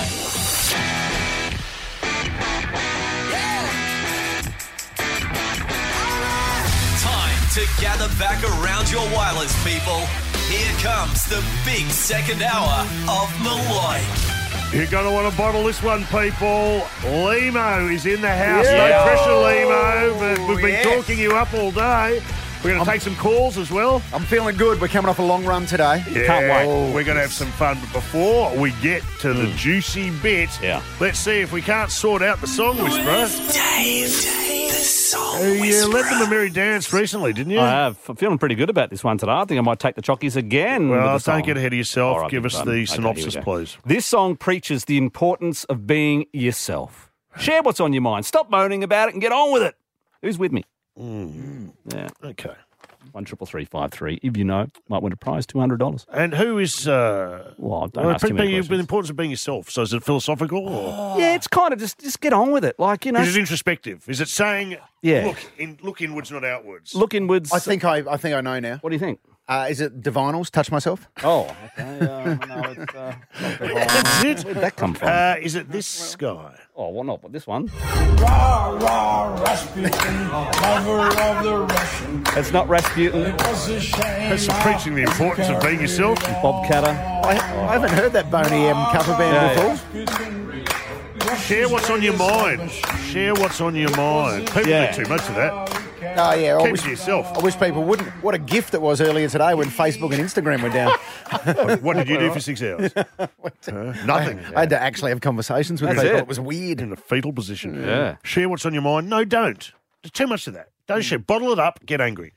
Time to gather back around your wireless, people. Here comes the big second hour of Malloy. You're going to want to bottle this one, people. Limo is in the house. Yeah. No pressure, Limo. But we've been yes. talking you up all day. We're going to take some calls as well. I'm feeling good. We're coming off a long run today. Yeah, Can't wait. We're going to have some fun. But before we get to the juicy bit, Yeah. let's see if we can't sort out the song whisperer. Dave, the song Uh, you whisperer. led them a merry dance recently, didn't you? I have. I'm feeling pretty good about this one today. I think I might take the chockies again. Well, with the don't song. get ahead of yourself. All right, Give big us bud. the Okay, synopsis, here we go. please. This song preaches the importance of being yourself. Share what's on your mind. Stop moaning about it and get on with it. Who's with me? Mm. Yeah. Okay. One triple three five three. If you know, might win a prize, two hundred dollars. And who is? Uh, Well, don't well, ask too many the questions. importance of being yourself. So is it philosophical? Or? Yeah, it's kind of just just get on with it. Like you know, Is it introspective? Is it saying, Yeah. look, in, look inwards, not outwards? look inwards. I think I, I think I know now. What do you think? Uh, is it Divinals? Touch myself? Oh, okay. Uh, no, it's uh, not the That's it. Where'd that come from? Uh, is it this guy? oh, well, not this one. Rah, rah, Rasputin, lover of the Russian. It's not Rasputin. It was a shame. That's preaching the importance of being yourself. Bob Catter. I, I haven't heard that Boney M cover band Yeah, before. Share what's on your mind. Share what's on your mind. People Yeah. do too much of that. Oh, yeah. I Keep wish, to yourself. I wish people wouldn't. What a gift it was earlier today when Facebook and Instagram were down. What did you do for six hours? Uh, nothing. I had to actually have conversations with That's people. it. It was weird. In a fetal position. Yeah. Share what's on your mind. No, don't. There's too much of that. Don't share. Bottle it up. Get angry.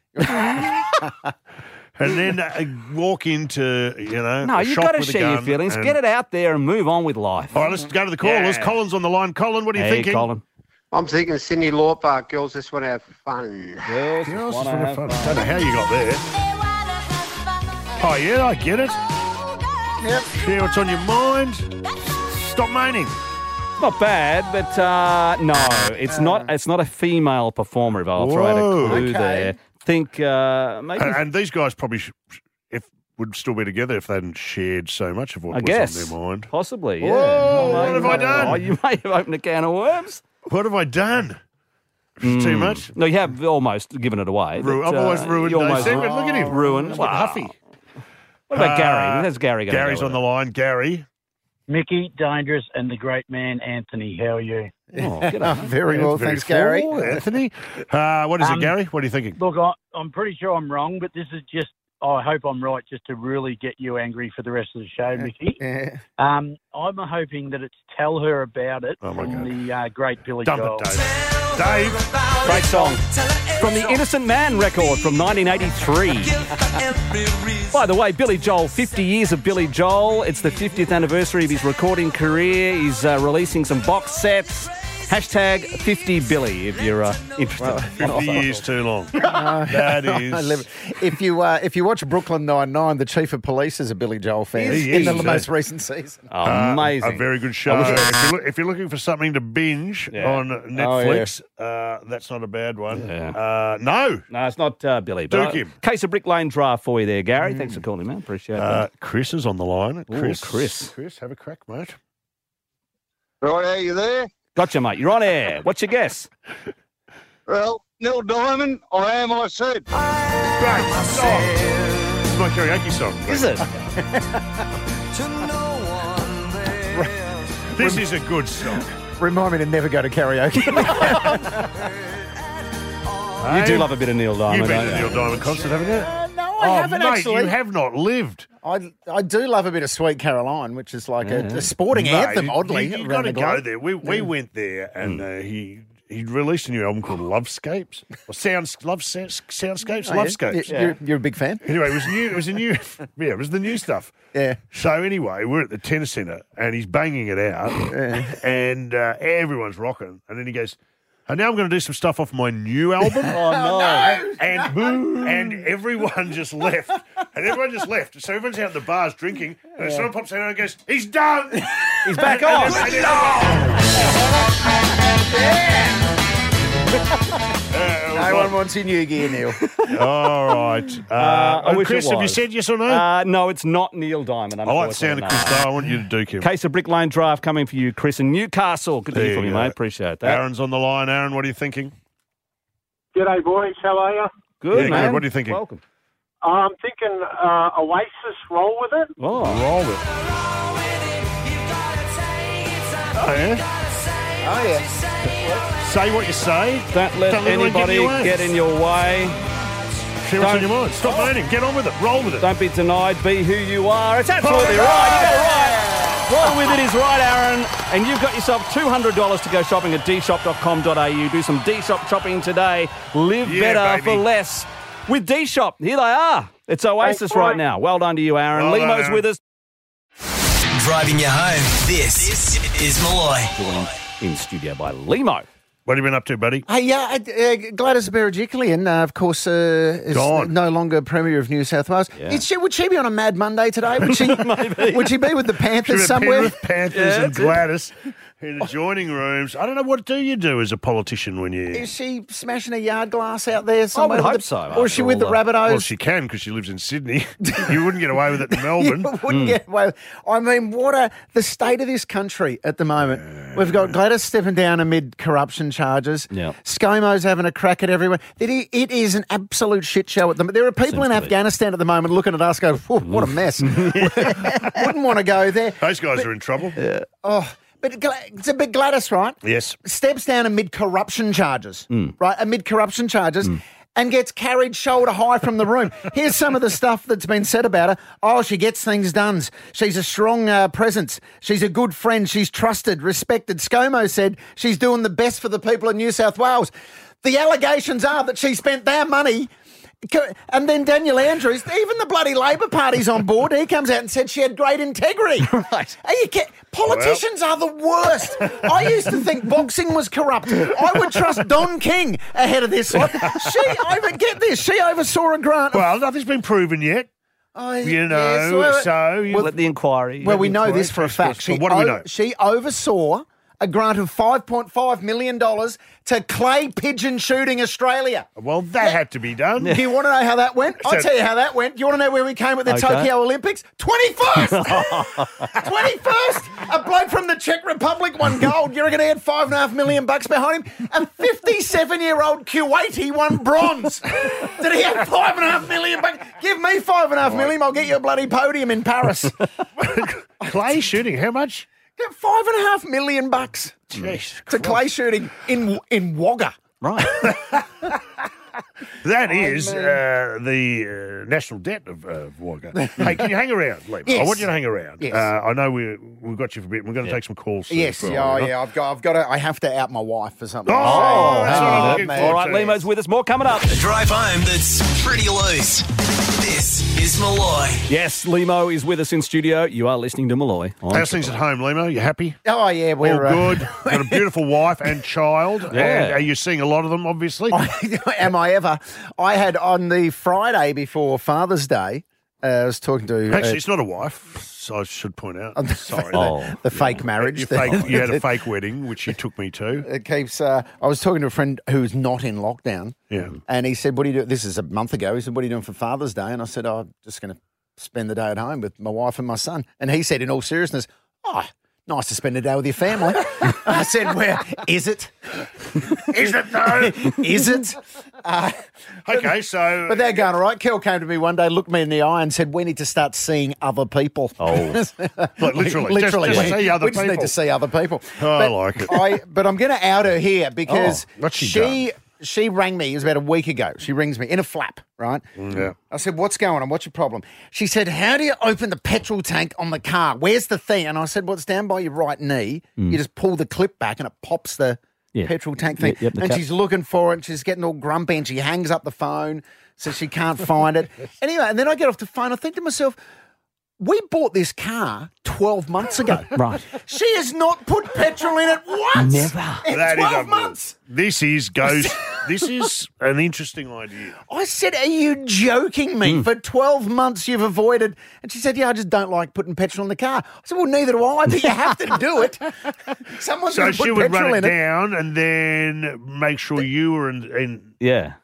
And then uh, walk into, you know, No, a you've shop got to with a share your gun feelings. and- Get it out there and move on with life. All right, let's go to the callers. Yeah. Colin's on the line. Colin, what are you Hey, thinking? Colin. I'm thinking Sydney Law Park girls just want to have fun. Girls, Girls wanna just wanna have fun. fun. Don't know how you got there. Oh, yeah, I get it. Yep. Share what's on your mind. Stop moaning. Not bad, but uh, no, it's not. It's not a female performer. If I'll throw out Whoa. a clue Okay. there, think uh, maybe. And, and these guys probably sh- if would still be together if they hadn't shared so much of what I was guess on their mind. possibly. Yeah. Whoa, Oh, what mate, have I done? Oh, you may have opened a can of worms. What have I done? Too much? No, you have almost given it away. Ru- but, I've always uh, ruined you those almost segment. Look at him. Ruined. He's like Wow. Huffy. What about Uh, Gary? How's Gary going? Gary's on the line. Gary. Mickey, Dangerous, and the great man, Anthony. How are you? Oh, get up. Very well, Very thanks, Gary. formal, Anthony. Uh, what is it, Um, Gary? What are you thinking? Look, I, I'm pretty sure I'm wrong, but this is just, I hope I'm right, just to really get you angry for the rest of the show, Mickey. Yeah. Um, I'm hoping that it's Tell Her About It Oh, my from God. the uh, great Billy Dump Joel. it, Dave. Dave. Great song. From the Innocent Man record from nineteen eighty-three. By the way, Billy Joel, fifty years of Billy Joel. It's the fiftieth anniversary of his recording career. He's uh, releasing some box sets. Hashtag fifty Billy if you're uh, interested. fifty years too long. That I is. love it. If you uh, if you watch Brooklyn Nine-Nine, the chief of police is a Billy Joel fan He in is, the eh? most recent season. Oh, Uh, amazing. A very good show. I wish I- if, you're look, if you're looking for something to binge Yeah. on Oh, Netflix, uh, that's not a bad one. Yeah. Uh, no. No, it's not uh, Billy. But Duke uh, him. Case of Brick Lane draft for you there, Gary. Thanks for calling, man. Appreciate Uh, that. Chris is on the line. Chris. Chris. Chris, have a crack, mate. Right, are you there? Gotcha, mate. You're on air. What's your guess? Well, Neil Diamond, I am, I said. Great song. This is my karaoke song. Is it? This is a good song. Remind me to never go to karaoke. You do love a bit of Neil Diamond, You've been don't to you? the Neil Diamond concert, haven't you? Uh, no, I oh, haven't mate, actually. you have not lived. I, I do love a bit of Sweet Caroline, which is like Yeah. a, a sporting Mate, anthem, you- oddly. You, you got around to the go globe. there. We we went there, and uh, he he released a new album called Lovescapes or Sounds Love Sounds, Soundscapes Oh, yeah? Lovescapes. You- You're, you're a big fan? Anyway, it was new. It was a new. Yeah, it was the new stuff. Yeah. So anyway, we're at the tennis centre, and he's banging it out, and uh, everyone's rocking, and then he goes. And now I'm going to do some stuff off my new album. Oh, no. And and everyone just left. And everyone just left. So everyone's out in the bars drinking. And someone pops out and goes, he's done. He's back And- on. and- and- Uh, No one wants your new gear, Neil. All right. Uh, Uh, I and wish Chris, it have you was. said yes or no? Uh, no, it's not Neil Diamond. I like the sound of Chris unfortunately, Dar. I want you to duke him. no. Case of Brick Lane draft coming for you, Chris, in Newcastle. Good to There hear from you you, go. mate. Appreciate that. Aaron's on the line. Aaron, what are you thinking? G'day, boys. How are you? Good, Yeah, man. good. What are you thinking? Welcome. I'm thinking uh, Oasis. Roll with it. Oh, Roll it. Oh, yeah? Oh, yeah. Say what you say. Don't let Don't let anyone get anybody in your way. get in your way. See what's on Don't- your mind. Stop moaning. Get on with it. Roll with it. Don't be denied. Be who you are. It's absolutely right. You got it right. Roll with it is right, Aaron. And you've got yourself two hundred dollars to go shopping at d shop dot com dot a u. Do some D-Shop shopping today. Live Yeah, better baby. for less with D-Shop. Here they are. It's Oasis Thanks, right boy. now. Well done to you, Aaron. Well done, Limo's Aaron. with us. Driving you home. This is Malloy. Joined in studio by Limo. What have you been up to, buddy? Hey, yeah, uh, Gladys Berejiklian, uh, of course, uh, is Gone. no longer Premier of New South Wales. Yeah. Is she, would she be on a Mad Monday today? Would she, would she be with the Panthers somewhere? With Panthers Yeah, and that's it. Gladys in adjoining rooms. I don't know, what do you do as a politician when you... Is she smashing a yard glass out there somewhere? hope with the- so, Or is she after with the all the- Rabbitohs? Well, she can because she lives in Sydney. You wouldn't get away with it in Melbourne. You wouldn't get away with- I mean, what a the state of this country at the moment. We've got Gladys stepping down amid corruption charges. Yeah. ScoMo's having a crack at everyone. It, i- it is an absolute shit show at the moment. There are people Seems in to be. Afghanistan at the moment looking at us going, "Whew, what a mess." Wouldn't want to go there. Those guys are in trouble. Oh, but, Gla- it's a bit Gladys, right? Yes. Steps down amid corruption charges, Mm. right? Amid corruption charges. And gets carried shoulder high from the room. Here's some of the stuff that's been said about her. Oh, she gets things done. She's a strong uh, presence. She's a good friend. She's trusted, respected. ScoMo said she's doing the best for the people of New South Wales. The allegations are that she spent their money. Co- And then Daniel Andrews, even the bloody Labor Party's on board. He comes out and said she had great integrity. Right. Are you ki- Politicians are the worst. I used to think boxing was corrupt. I would trust Don King ahead of this lot. She over get this. She oversaw a grant. Of, Well, nothing's been proven yet. oh, You know, yes, well, so... You, Let the inquiry. well, we know inquiry this for a takes fact. place. She, What do we o- know? she oversaw a grant of five point five million dollars to Clay Pigeon Shooting Australia. well, that had to be done. Do you want to know how that went? I'll So- tell you how that went. Do you want to know where we came at the Okay. Tokyo Olympics? twenty-first! twenty-first! A bloke from the Czech Republic won gold. You reckon he had five and a half million bucks behind him? A fifty-seven-year-old Kuwaiti won bronze. Did he have five and a half million bucks? Give me five and a half million, I'll get you a bloody podium in Paris. Clay shooting, how much? Get five and a half million bucks Jeez, to clay shooting in in Wagga. Right. That Oh, is uh, the uh, national debt of, uh, of Wagga. Hey, can you hang around, Lee? I Yes. want you to hang around. Yes. Uh, I know we, we've got you for a bit. We're going to take some calls. soon Yes, as well, yeah, oh, right? yeah. I've got, I've got to, I have to out my wife for something. Oh, Oh, that's hang what I'm on, looking man. for. All right, Limo's with us. More coming up. A drive home that's pretty loose. This is Malloy. Yes, Limo is with us in studio. You are listening to Malloy. on How's things at home, Limo? You happy? Oh, yeah, we're All uh, good. Got a beautiful wife and child. Yeah. And are you seeing a lot of them, obviously? Am I ever? I had on the Friday before Father's Day, uh, I was talking to. Actually, uh, it's not a wife, so I should point out. Sorry. the, Oh, the fake marriage. You, that- fake, you had a fake wedding, which you took me to. It keeps. Uh, I was talking to a friend who's not in lockdown. Yeah. And he said, "What do you do?" This is a month ago. He said, "What are you doing for Father's Day?" And I said, "Oh, I'm just going to spend the day at home with my wife and my son." And he said, in all seriousness, "Oh, nice to spend a day with your family." I said, "Where is it? Is it though? Is it?" Uh, Okay, so But they're going all right. Kel came to me one day, looked me in the eye, and said, "We need to start seeing other people." Oh. Like, literally, just- literally, just we, see other we just need people. to see other people. Oh, I But like it. I, but I'm going to out her here because Oh, what's she she she rang me. It was about a week ago. She rings me in a flap, right? Yeah. I said, "What's going on? What's your problem?" She said, "How do you open the petrol tank on the car? Where's the thing?" And I said, "Well, it's down by your right knee. You just pull the clip back and it pops the." Yeah. Petrol tank thing. Yeah, yep, the and cap. she's looking for it and she's getting all grumpy and she hangs up the phone so she can't find it. Anyway, and then I get off the phone. I think to myself, we bought this car twelve months ago. Right. She has not put petrol in it once. Never. In That is twelve unbelievable. months. This is goes. This is an interesting idea. I said, "Are you joking me? Hmm. For twelve months you've avoided." And she said, "Yeah, I just don't like putting petrol in the car." I said, "Well, neither do I, but you have to do it. Someone's So going to she put would petrol run it in it." down and then make sure you were in. in Yeah.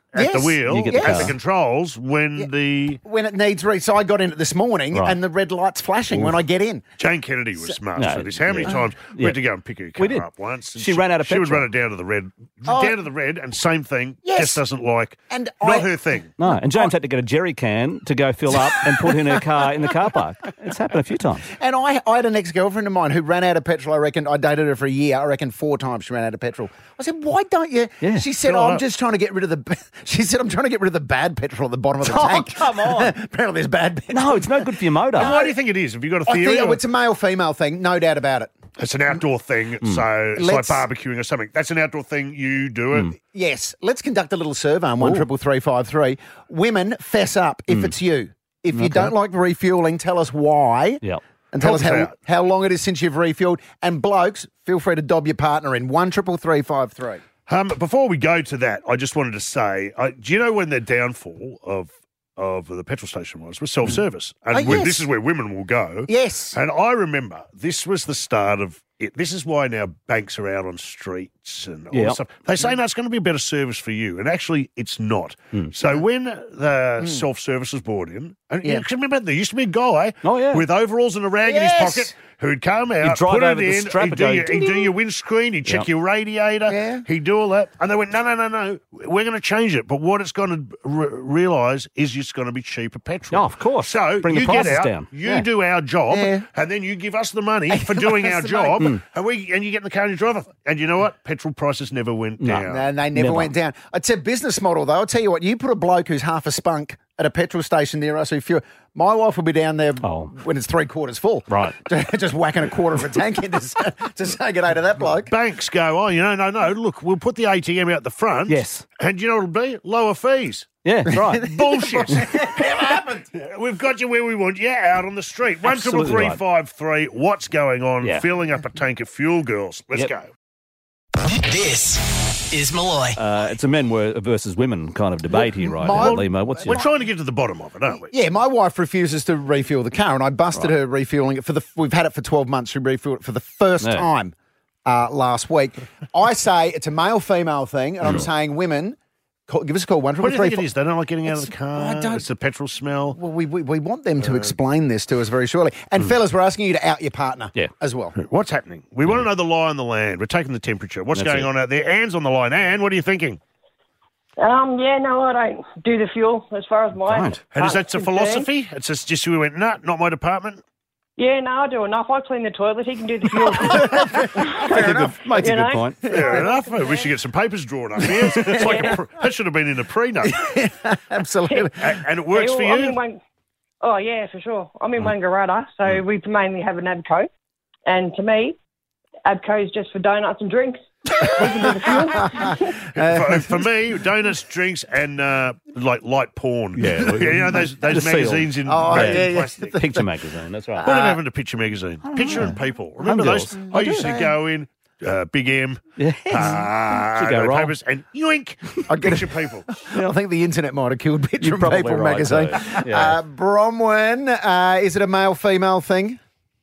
at Yes. the wheel, You get the at car. the controls, when the... When it needs re. So I got in it this morning Right. and the red light's flashing when I get in. Jane Kennedy was smart No, for this. How many yeah. times we Yeah. had to go and pick her car We did. up once? and She ran out of She would petrol. run it down to the red, Oh. down to the red, and same thing. Yes. Just doesn't like. And not I- her thing. No, and James had to get a jerry can to go fill up and put in her car in the car park. It's happened a few times. And I, I had an ex-girlfriend of mine who ran out of petrol. I reckon I dated her for a year. I reckon four times she ran out of petrol. I said, "Why don't you?" Yeah, she said, fill oh, it "I'm up." just trying to get rid of the." She said, "I'm trying to get rid of the bad petrol at the bottom of the Oh, tank." come on. Apparently, there's bad petrol. No, it's no good for your motor. And why do you think it is? Have you got a I theory? think or- it's a male-female thing, no doubt about it. It's an outdoor thing, so it's Let's- like barbecuing or something. That's an outdoor thing. You do it. Yes, let's conduct a little survey on one triple three five three. Women, fess up if it's you. If you Okay. don't like refueling, tell us why. Yep. And tell Help us us how, out. how long it is since you've refueled. And blokes, feel free to dob your partner in one triple three five three. Um, before we go to that, I just wanted to say, I, do you know when the downfall of of the petrol station was? Was self-service. And Oh, we- yes. this is where women will go. Yes. And I remember this was the start of it. This is why now banks are out on streets and all Yeah. this stuff. They say, no, it's going to be a better service for you. And actually, it's not. So when the self-service was brought in, and Yeah. you can remember there used to be a guy Oh, yeah. with overalls and a rag in Yes. his pocket who'd come out, drive put over it the in, strap he'd and do, go, your, he'd do ding. your windscreen, he'd check Yep. your radiator, Yeah. he'd do all that. And they went, no, no, no, no, we're going to change it. But what it's going to re- realise is it's going to be cheaper petrol. Oh, of course. So Bring the you get prices out, down. you Yeah. do our job, Yeah. and then you give us the money for doing our That's the money. job, Mm. and we and you get in the car and you drive off. And you know what? Petrol prices never went No. down. And they never, Never. went down. It's a business model, though. I'll tell you what, you put a bloke who's half a spunk at a petrol station near us who fuel. My wife will be down there Oh. when it's three quarters full. Right. Just whacking a quarter of a tank in to, say- to say good day to that bloke. Banks go, oh, you know, no, no, look, we'll put the A T M out the front. Yes. And you know what it'll be? Lower fees. Yeah, that's right. Bullshit. Never happened. We've got you where we want you, out on the street. One triple Absolutely three right. five three. What's going on? Yeah. Filling up a tank of fuel, girls. Let's Yep. go. This is Malloy. Uh, it's a men wor- versus women kind of debate here right my- now, Limo. What's your... We're trying to get to the bottom of it, aren't we? Yeah, my wife refuses to refuel the car, and I busted her refueling it for the. We've had it for twelve months. She refueled it for the first Yeah. time uh, last week. I say it's a male-female thing, and I'm saying women. Call, give us a call. One What triple do you three. think it is? They don't like getting out of the It's- car. I don't- It's the petrol smell. Well, we, we we want them to explain this to us very shortly. And fellas, we're asking you to out your partner Yeah. as well. What's happening? We want to know the lie on the land. We're taking the temperature. What's That's going it. on out there? Anne's on the line. Anne, what are you thinking? Um, yeah, no, I don't do the fuel as far as my. And is partner's that a concerned. philosophy? It's just, just we went, nah, not my department. Yeah, no, I do enough. I clean the toilet. He can do the fuel. Makes a good, makes a You good know? point. Fair enough. We should get some papers drawn up here. It's like a, pre- that should have been in a prenup. Absolutely. And, and it works for Yeah, well, I'm you? in one, oh, yeah, for sure. I'm in Mm. Wangaratta, so we mainly have an Abco. And to me, Abco is just for donuts and drinks. We can do the fuel. for, for me, donuts, drinks, and uh, like light porn. Yeah, you know those those the seal. magazines in Oh, wrapped yeah, in yeah. plastic. Picture magazine, that's right. Whatever happened to Picture Magazine? Picture and People. Remember those? Homegirls. I used to go in. Uh, Big M, Yes. uh, Should go the wrong. papers, and yoink, I get Picture People. Yeah, I think the internet might have killed Picture You're and probably People right, magazine. though. Yeah. Uh, Bronwyn, uh, is it a male-female thing?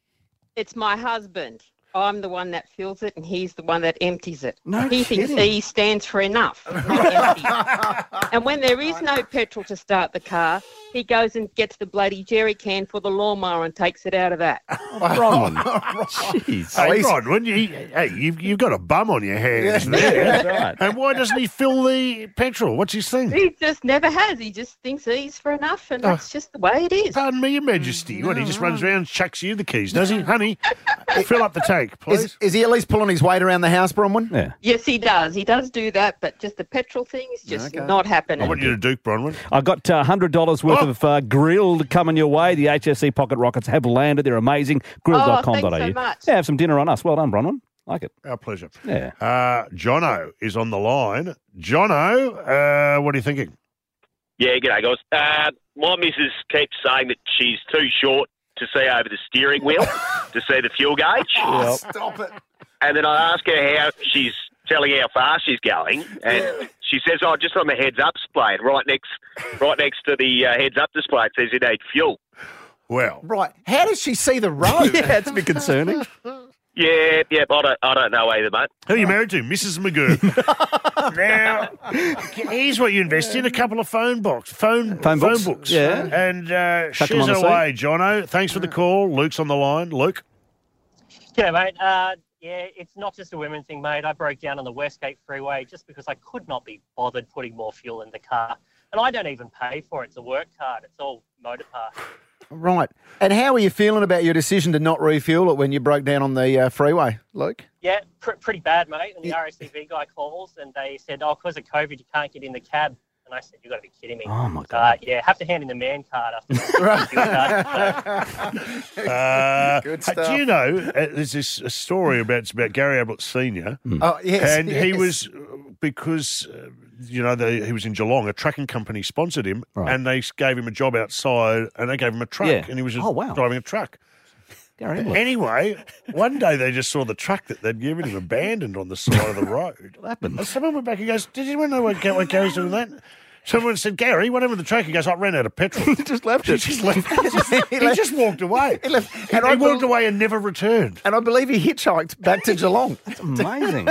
It's my husband. I'm the one that fills it, and he's the one that empties it. No he thinks kidding. E stands for enough, not empty. And when there is no petrol to start the car, he goes and gets the bloody jerry can for the lawnmower and takes it out of that. Bronwyn. Jeez. Hey, he's- Ron, when you, hey, you've, you've got a bum on your hands Yeah, there. that's right. And why doesn't he fill the petrol? What's his thing? He just never has. He just thinks E's for enough, and that's just the way it is. Pardon me, Your Majesty. What, he just runs around and chucks you the keys, does he? Honey, fill up the tank, please. Is, is he at least pulling his weight around the house, Bronwyn? Yeah. Yes, he does. He does do that, but just the petrol thing is just Okay. not I happening. want you to Duke Bronwyn. I got uh, one hundred dollars worth Oh. of uh, grilled coming your way. The H S C Pocket Rockets have landed. They're amazing. grill dot com dot a u. Oh, thanks so much. Yeah, have some dinner on us. Well done, Bronwyn. Like it. Our pleasure. Yeah. Uh, Jono is on the line. Jono, uh, what are you thinking? Yeah, g'day, guys. Uh, my missus keeps saying that she's too short to see over the steering wheel, to see the fuel gauge. Oh, stop it. And then I ask her how she's telling how fast she's going, and she says, "Oh, just on the heads-up display, and right next, right next to the uh, heads-up display, it says you need fuel." Well, Right. How does she see the road? Yeah, it's a bit concerning. Yeah, yeah, I don't, I don't know either, mate. Who are you married to? Missus Magoo. Now, here's what you invest in: a couple of phone box, phone Phone books, books, yeah. and uh, Chuck 'em she's on the seat. away. Jono, thanks for the call. Luke's on the line. Luke, Yeah, mate. Uh, yeah, it's not just a women's thing, mate. I broke down on the Westgate Freeway just because I could not be bothered putting more fuel in the car. And I don't even pay for it. It's a work card. It's all motor pass. Right. And how are you feeling about your decision to not refuel it when you broke down on the uh, freeway, Luke? Yeah, pr- pretty bad, mate. And the R A C V guy calls and they said, oh, because of COVID, you can't get in the cab. And I said, you've got to be kidding me. Oh, my God. Uh, yeah, have to hand in the man card after uh, Good hey, stuff. do you know uh, there's this a story about it's about Gary Ablett Senior Oh, yes, and he yes. was because uh, you know the, he was in Geelong. A trucking company sponsored him, Right. and they gave him a job outside, and they gave him a truck, Yeah. and he was just Oh, wow. driving a truck. Gary Ablett. Anyway, one day they just saw the truck that they'd given him abandoned on the side of the road. What happened? And someone went back and goes, "Did anyone know why Gar- Gary's doing that?" Someone said, "Gary, what happened to the truck?" He goes, "I ran out of petrol." He just left He it. just left. he just walked away. He left. And And he I walked bel- away and never returned. And I believe he hitchhiked back to Geelong. That's amazing.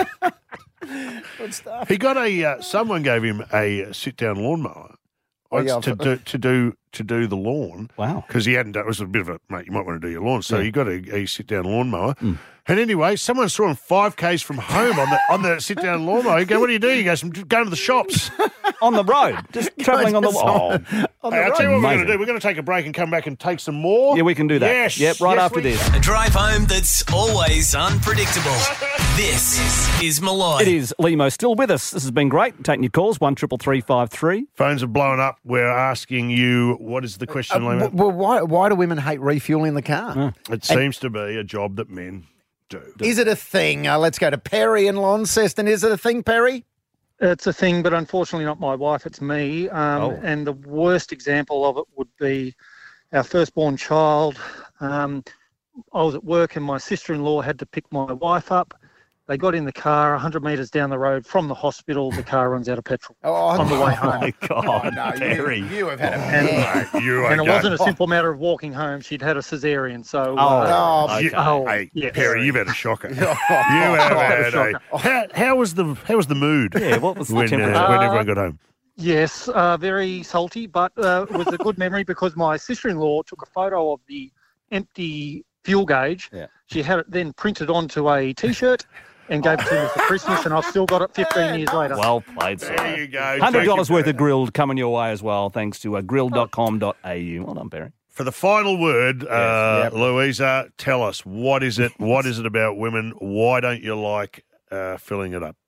Good stuff. He got a. Uh, someone gave him a sit-down lawnmower Oh, yeah, to I've- do to do to do the lawn. Wow. Because he hadn't done. It was a bit of a mate. You might want to do your lawn, so Yeah. he got a, a sit-down lawnmower. And anyway, someone saw him five k's from home on the on the sit-down lawnmower. He go, "What do you do?" He goes, "I'm just going to the shops." On the road, just travelling on the just oh. on- on the Hey, I'll tell you what we're going Amazing. to do. We're going to take a break and come back and take some more. Yeah, we can do that. Yes. Yep, right Yes, after we- this. A drive home that's always unpredictable. This is Malloy. It is. Limo still with us. This has been great. Taking your calls, one triple three five three. Phones are blowing up. We're asking you, what is the question, Uh, Limo? w- well, why, why do women hate refueling the car? It seems to be a job that men do. Is it a thing? Uh, let's go to Perry in Launceston. Is it a thing, Perry? It's a thing, but unfortunately not my wife, it's me. Um, Oh. And the worst example of it would be our firstborn child. Um, I was at work and my sister-in-law had to pick my wife up. They got in the car one hundred metres down the road from the hospital. The car runs out of petrol Oh, on the way Oh, home. my God, no, Perry. you, you have had a And, bad. You and it okay? wasn't a simple matter of walking home. She'd had a cesarean. So, Oh, uh, Oh, You- okay. oh, hey, yes. Perry, you've had a shocker. you have Oh, had a shocker. how, how was the how was the mood? Yeah, what was the when, uh, temperature? when Uh, everyone got home? Yes, uh, very salty, but uh, it was a good memory because my sister-in-law took a photo of the empty fuel gauge. Yeah. She had it then printed onto a T-shirt and gave it to me for Christmas, and I've still got it fifteen years later. Well played, sir. There you go. one hundred Thank dollars you, worth Perry. of grilled coming your way as well, thanks to uh, grill dot com dot a u. Well done, Perry. For the final word, uh, Yep. Louisa, tell us, what is it? What is it about women? Why don't you like uh, filling it up?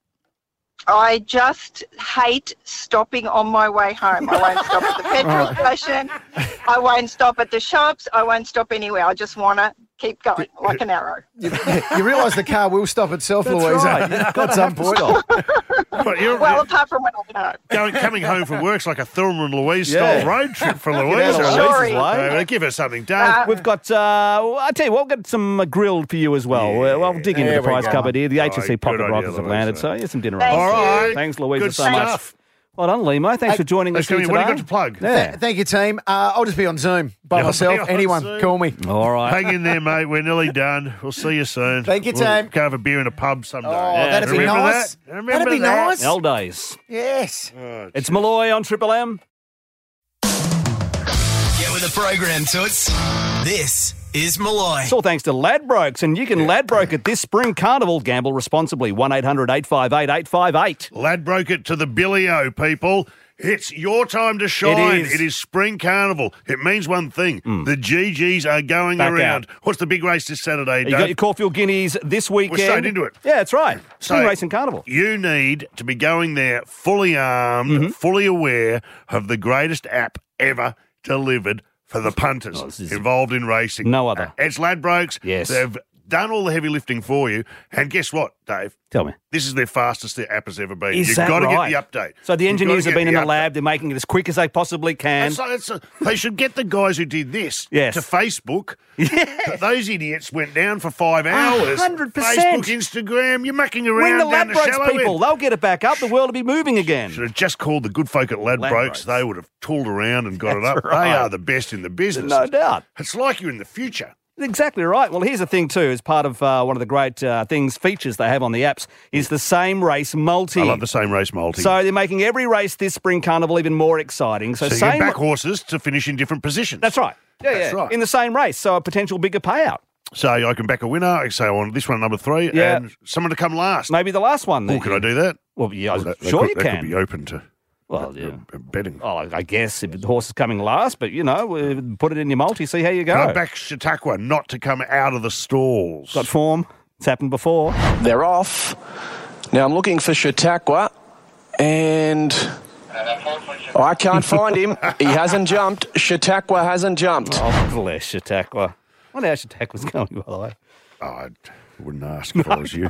I just hate stopping on my way home. I won't stop at the petrol station. I won't stop at the shops. I won't stop anywhere. I just want to keep going like an arrow. You, you realise the car will stop itself, That's Louisa, right. You've got at to some have to point. stop. But you're, Well, you're apart from when I'm at home. going, coming home from work's like a Thelma and Louise Yeah. style road trip for Get out Louisa. of Sorry. Lisa's way. Uh, give her something, Dave. Uh, We've got, uh, well, I'll tell you, what, we'll get some uh, grilled for you as well. Yeah. Well, I'll dig into There the we prize go. cupboard here. The Right, H S C good Pocket idea, Rockets have Louisa. landed, so yeah, some dinner Thank rolls. you. All right. Thanks, Louisa, Good so much. stuff. Well done, Limo. Thanks for joining Thanks us here for coming. today. What have you got to plug? Yeah. Thank you, team. Uh, I'll just be on Zoom by You'll be myself. on Anyone, Zoom. call me. All right. Hang in there, mate. We're nearly done. We'll see you soon. Thank you, We'll team. go have a beer in a pub someday. Oh, Yeah. that'd be Remember nice. that? Remember That'd be that? nice. L days. Yes. Oh, It's Malloy on Triple M. Get with the program, Toots. This is Malloy. It's all thanks to Ladbrokes, and you can Ladbroke at this spring carnival. Gamble responsibly. one eight hundred eight five eight eight five eight. Ladbroke it to the Billy-O, people. It's your time to shine. is. It is spring carnival. It means one thing. The G Gs are going Back around. out. What's the big race this Saturday, You Dave? got your Caulfield Guineas this weekend. straight into it. Yeah, that's right. Spring So- Racing Carnival. You need to be going there fully armed, Mm-hmm. fully aware of the greatest app ever delivered for the punters Oh, this is- involved in racing. No other. Uh, It's Ladbrokes. Yes. They've done all the heavy lifting for you. And guess what, Dave? Tell me. This is their fastest their app has ever been. Is You've that got to right? get the update. So the You've engineers gotta have been get in the update. lab. They're making it as quick as they possibly can. That's, that's a, they should get the guys who did this Yes. to Facebook. But those idiots went down for five hours. one hundred percent. Facebook, Instagram, you're mucking Ring around the down the shallow Ladbrokes people. end. They'll get it back up. The world will be moving again. Should have just called the good folk at Ladbrokes. Ladbrokes. They would have tooled around and got That's it up. right. They are the best in the business. No doubt. It's like you're in the future. Exactly right. Well, here's the thing too, as part of uh, one of the great uh, things, features they have on the apps, is the Same Race Multi. I love the Same Race Multi. So they're making every race this spring carnival even more exciting. So, So you same get back horses to finish in different positions. That's right. Yeah, That's yeah. right. In the same race, so a potential bigger payout. So I can back a winner. I say I want this one number three, Yeah. and someone to come last. Maybe the last one. Oh, can I do that? Well, yeah, Well, that- that sure could- you that can. could be open to Well, yeah. uh, betting. Oh, I guess if the horse is coming last, but, you know, uh, put it in your multi, see how you go. Can I back Chautauqua not to come out of the stalls? Got form. It's happened before. They're off. Now I'm looking for Chautauqua, and oh, I can't find him. He hasn't jumped. Chautauqua hasn't jumped. Oh, bless Chautauqua. I wonder how Chautauqua's going, by the way. Oh, I wouldn't ask if I was you.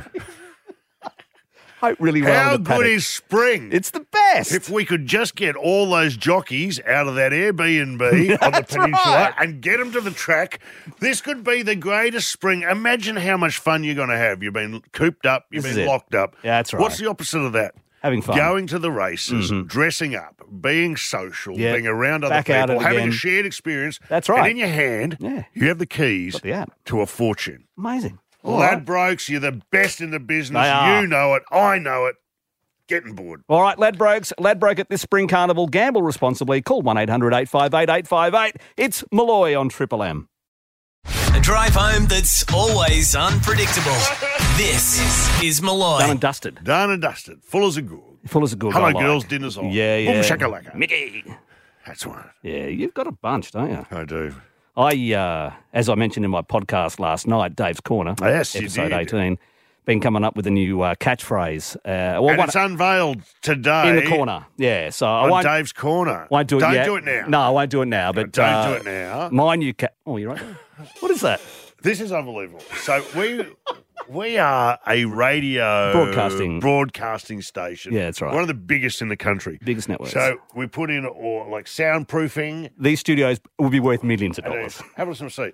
Hope really well. How with the good paddock. is spring? It's the best. If we could just get all those jockeys out of that Airbnb on the That's peninsula right. and get them to the track, this could be the greatest spring. Imagine how much fun you're going to have. You've been cooped up, you've This been is it. locked up. Yeah, that's right. What's the opposite of that? Having fun. Going to the races, Mhm. dressing up, being social, Yeah. being around other Back out people, it having again. a shared experience. That's right. And in your hand, Yeah. you have the keys Got the app. to a fortune. Amazing. All right. Ladbrokes, you're the best in the business. They are. You know it. I know it. Getting bored. All right, Ladbrokes, Ladbroke at this spring carnival. Gamble responsibly. Call one eight hundred eight five eight eight five eight. It's Malloy on Triple M. A drive home that's always unpredictable. This is Malloy. Done and dusted. Done and dusted. Full as a good. Full as a good. Hello, I like. girls. Dinner's on. Yeah, yeah. Boom shakalaka. Mickey. That's right. Yeah, you've got a bunch, don't you? I do. I, uh, as I mentioned in my podcast last night, Dave's Corner, Oh, yes, you episode did. eighteen, been coming up with a new uh, catchphrase. Uh, well, And one- it's unveiled today. in the corner. Yeah, so I On won't, Dave's Corner. won't do it Don't yet. do it now. No, I won't do it now. But Don't uh, do it now. My new cat. Oh, you're right. What is that? This is unbelievable. So we we are a radio Broadcasting. broadcasting station. Yeah, that's right. One of the biggest in the country. Biggest networks. So we put in all like soundproofing. These studios will be worth millions of And, uh, dollars. Have a listen to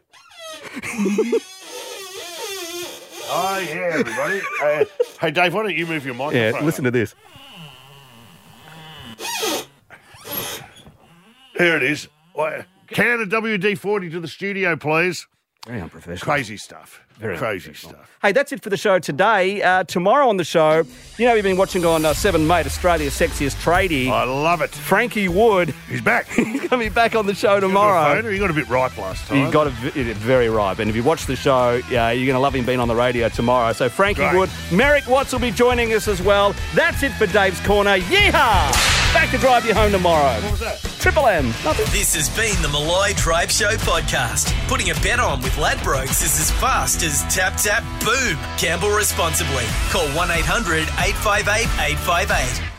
Oh, yeah, everybody. Uh, hey, Dave, why don't you move your microphone? Yeah, listen to this. Here it is. Well, Can a W D forty to the studio, please? Very unprofessional. Crazy stuff. Very Crazy stuff. Hey, that's it for the show today. Uh, tomorrow on the show, you know, we've been watching on uh, Seven Mate, Australia's sexiest tradie. I love it. Frankie Wood. He's back. He's going to be back on the show tomorrow. He got a bit ripe last time. He got a, v- very ripe. And if you watch the show, yeah, you're going to love him being on the radio tomorrow. So Frankie Great. Wood, Merrick Watts will be joining us as well. That's it for Dave's Corner. Yeehaw! Back to drive you home tomorrow. What was that? Triple M. Nothing. This has been the Malloy Drive Show podcast. Putting a bet on with Ladbrokes is as fast as tap, tap, boom. Gamble responsibly. Call one eight hundred eight five eight eight five eight.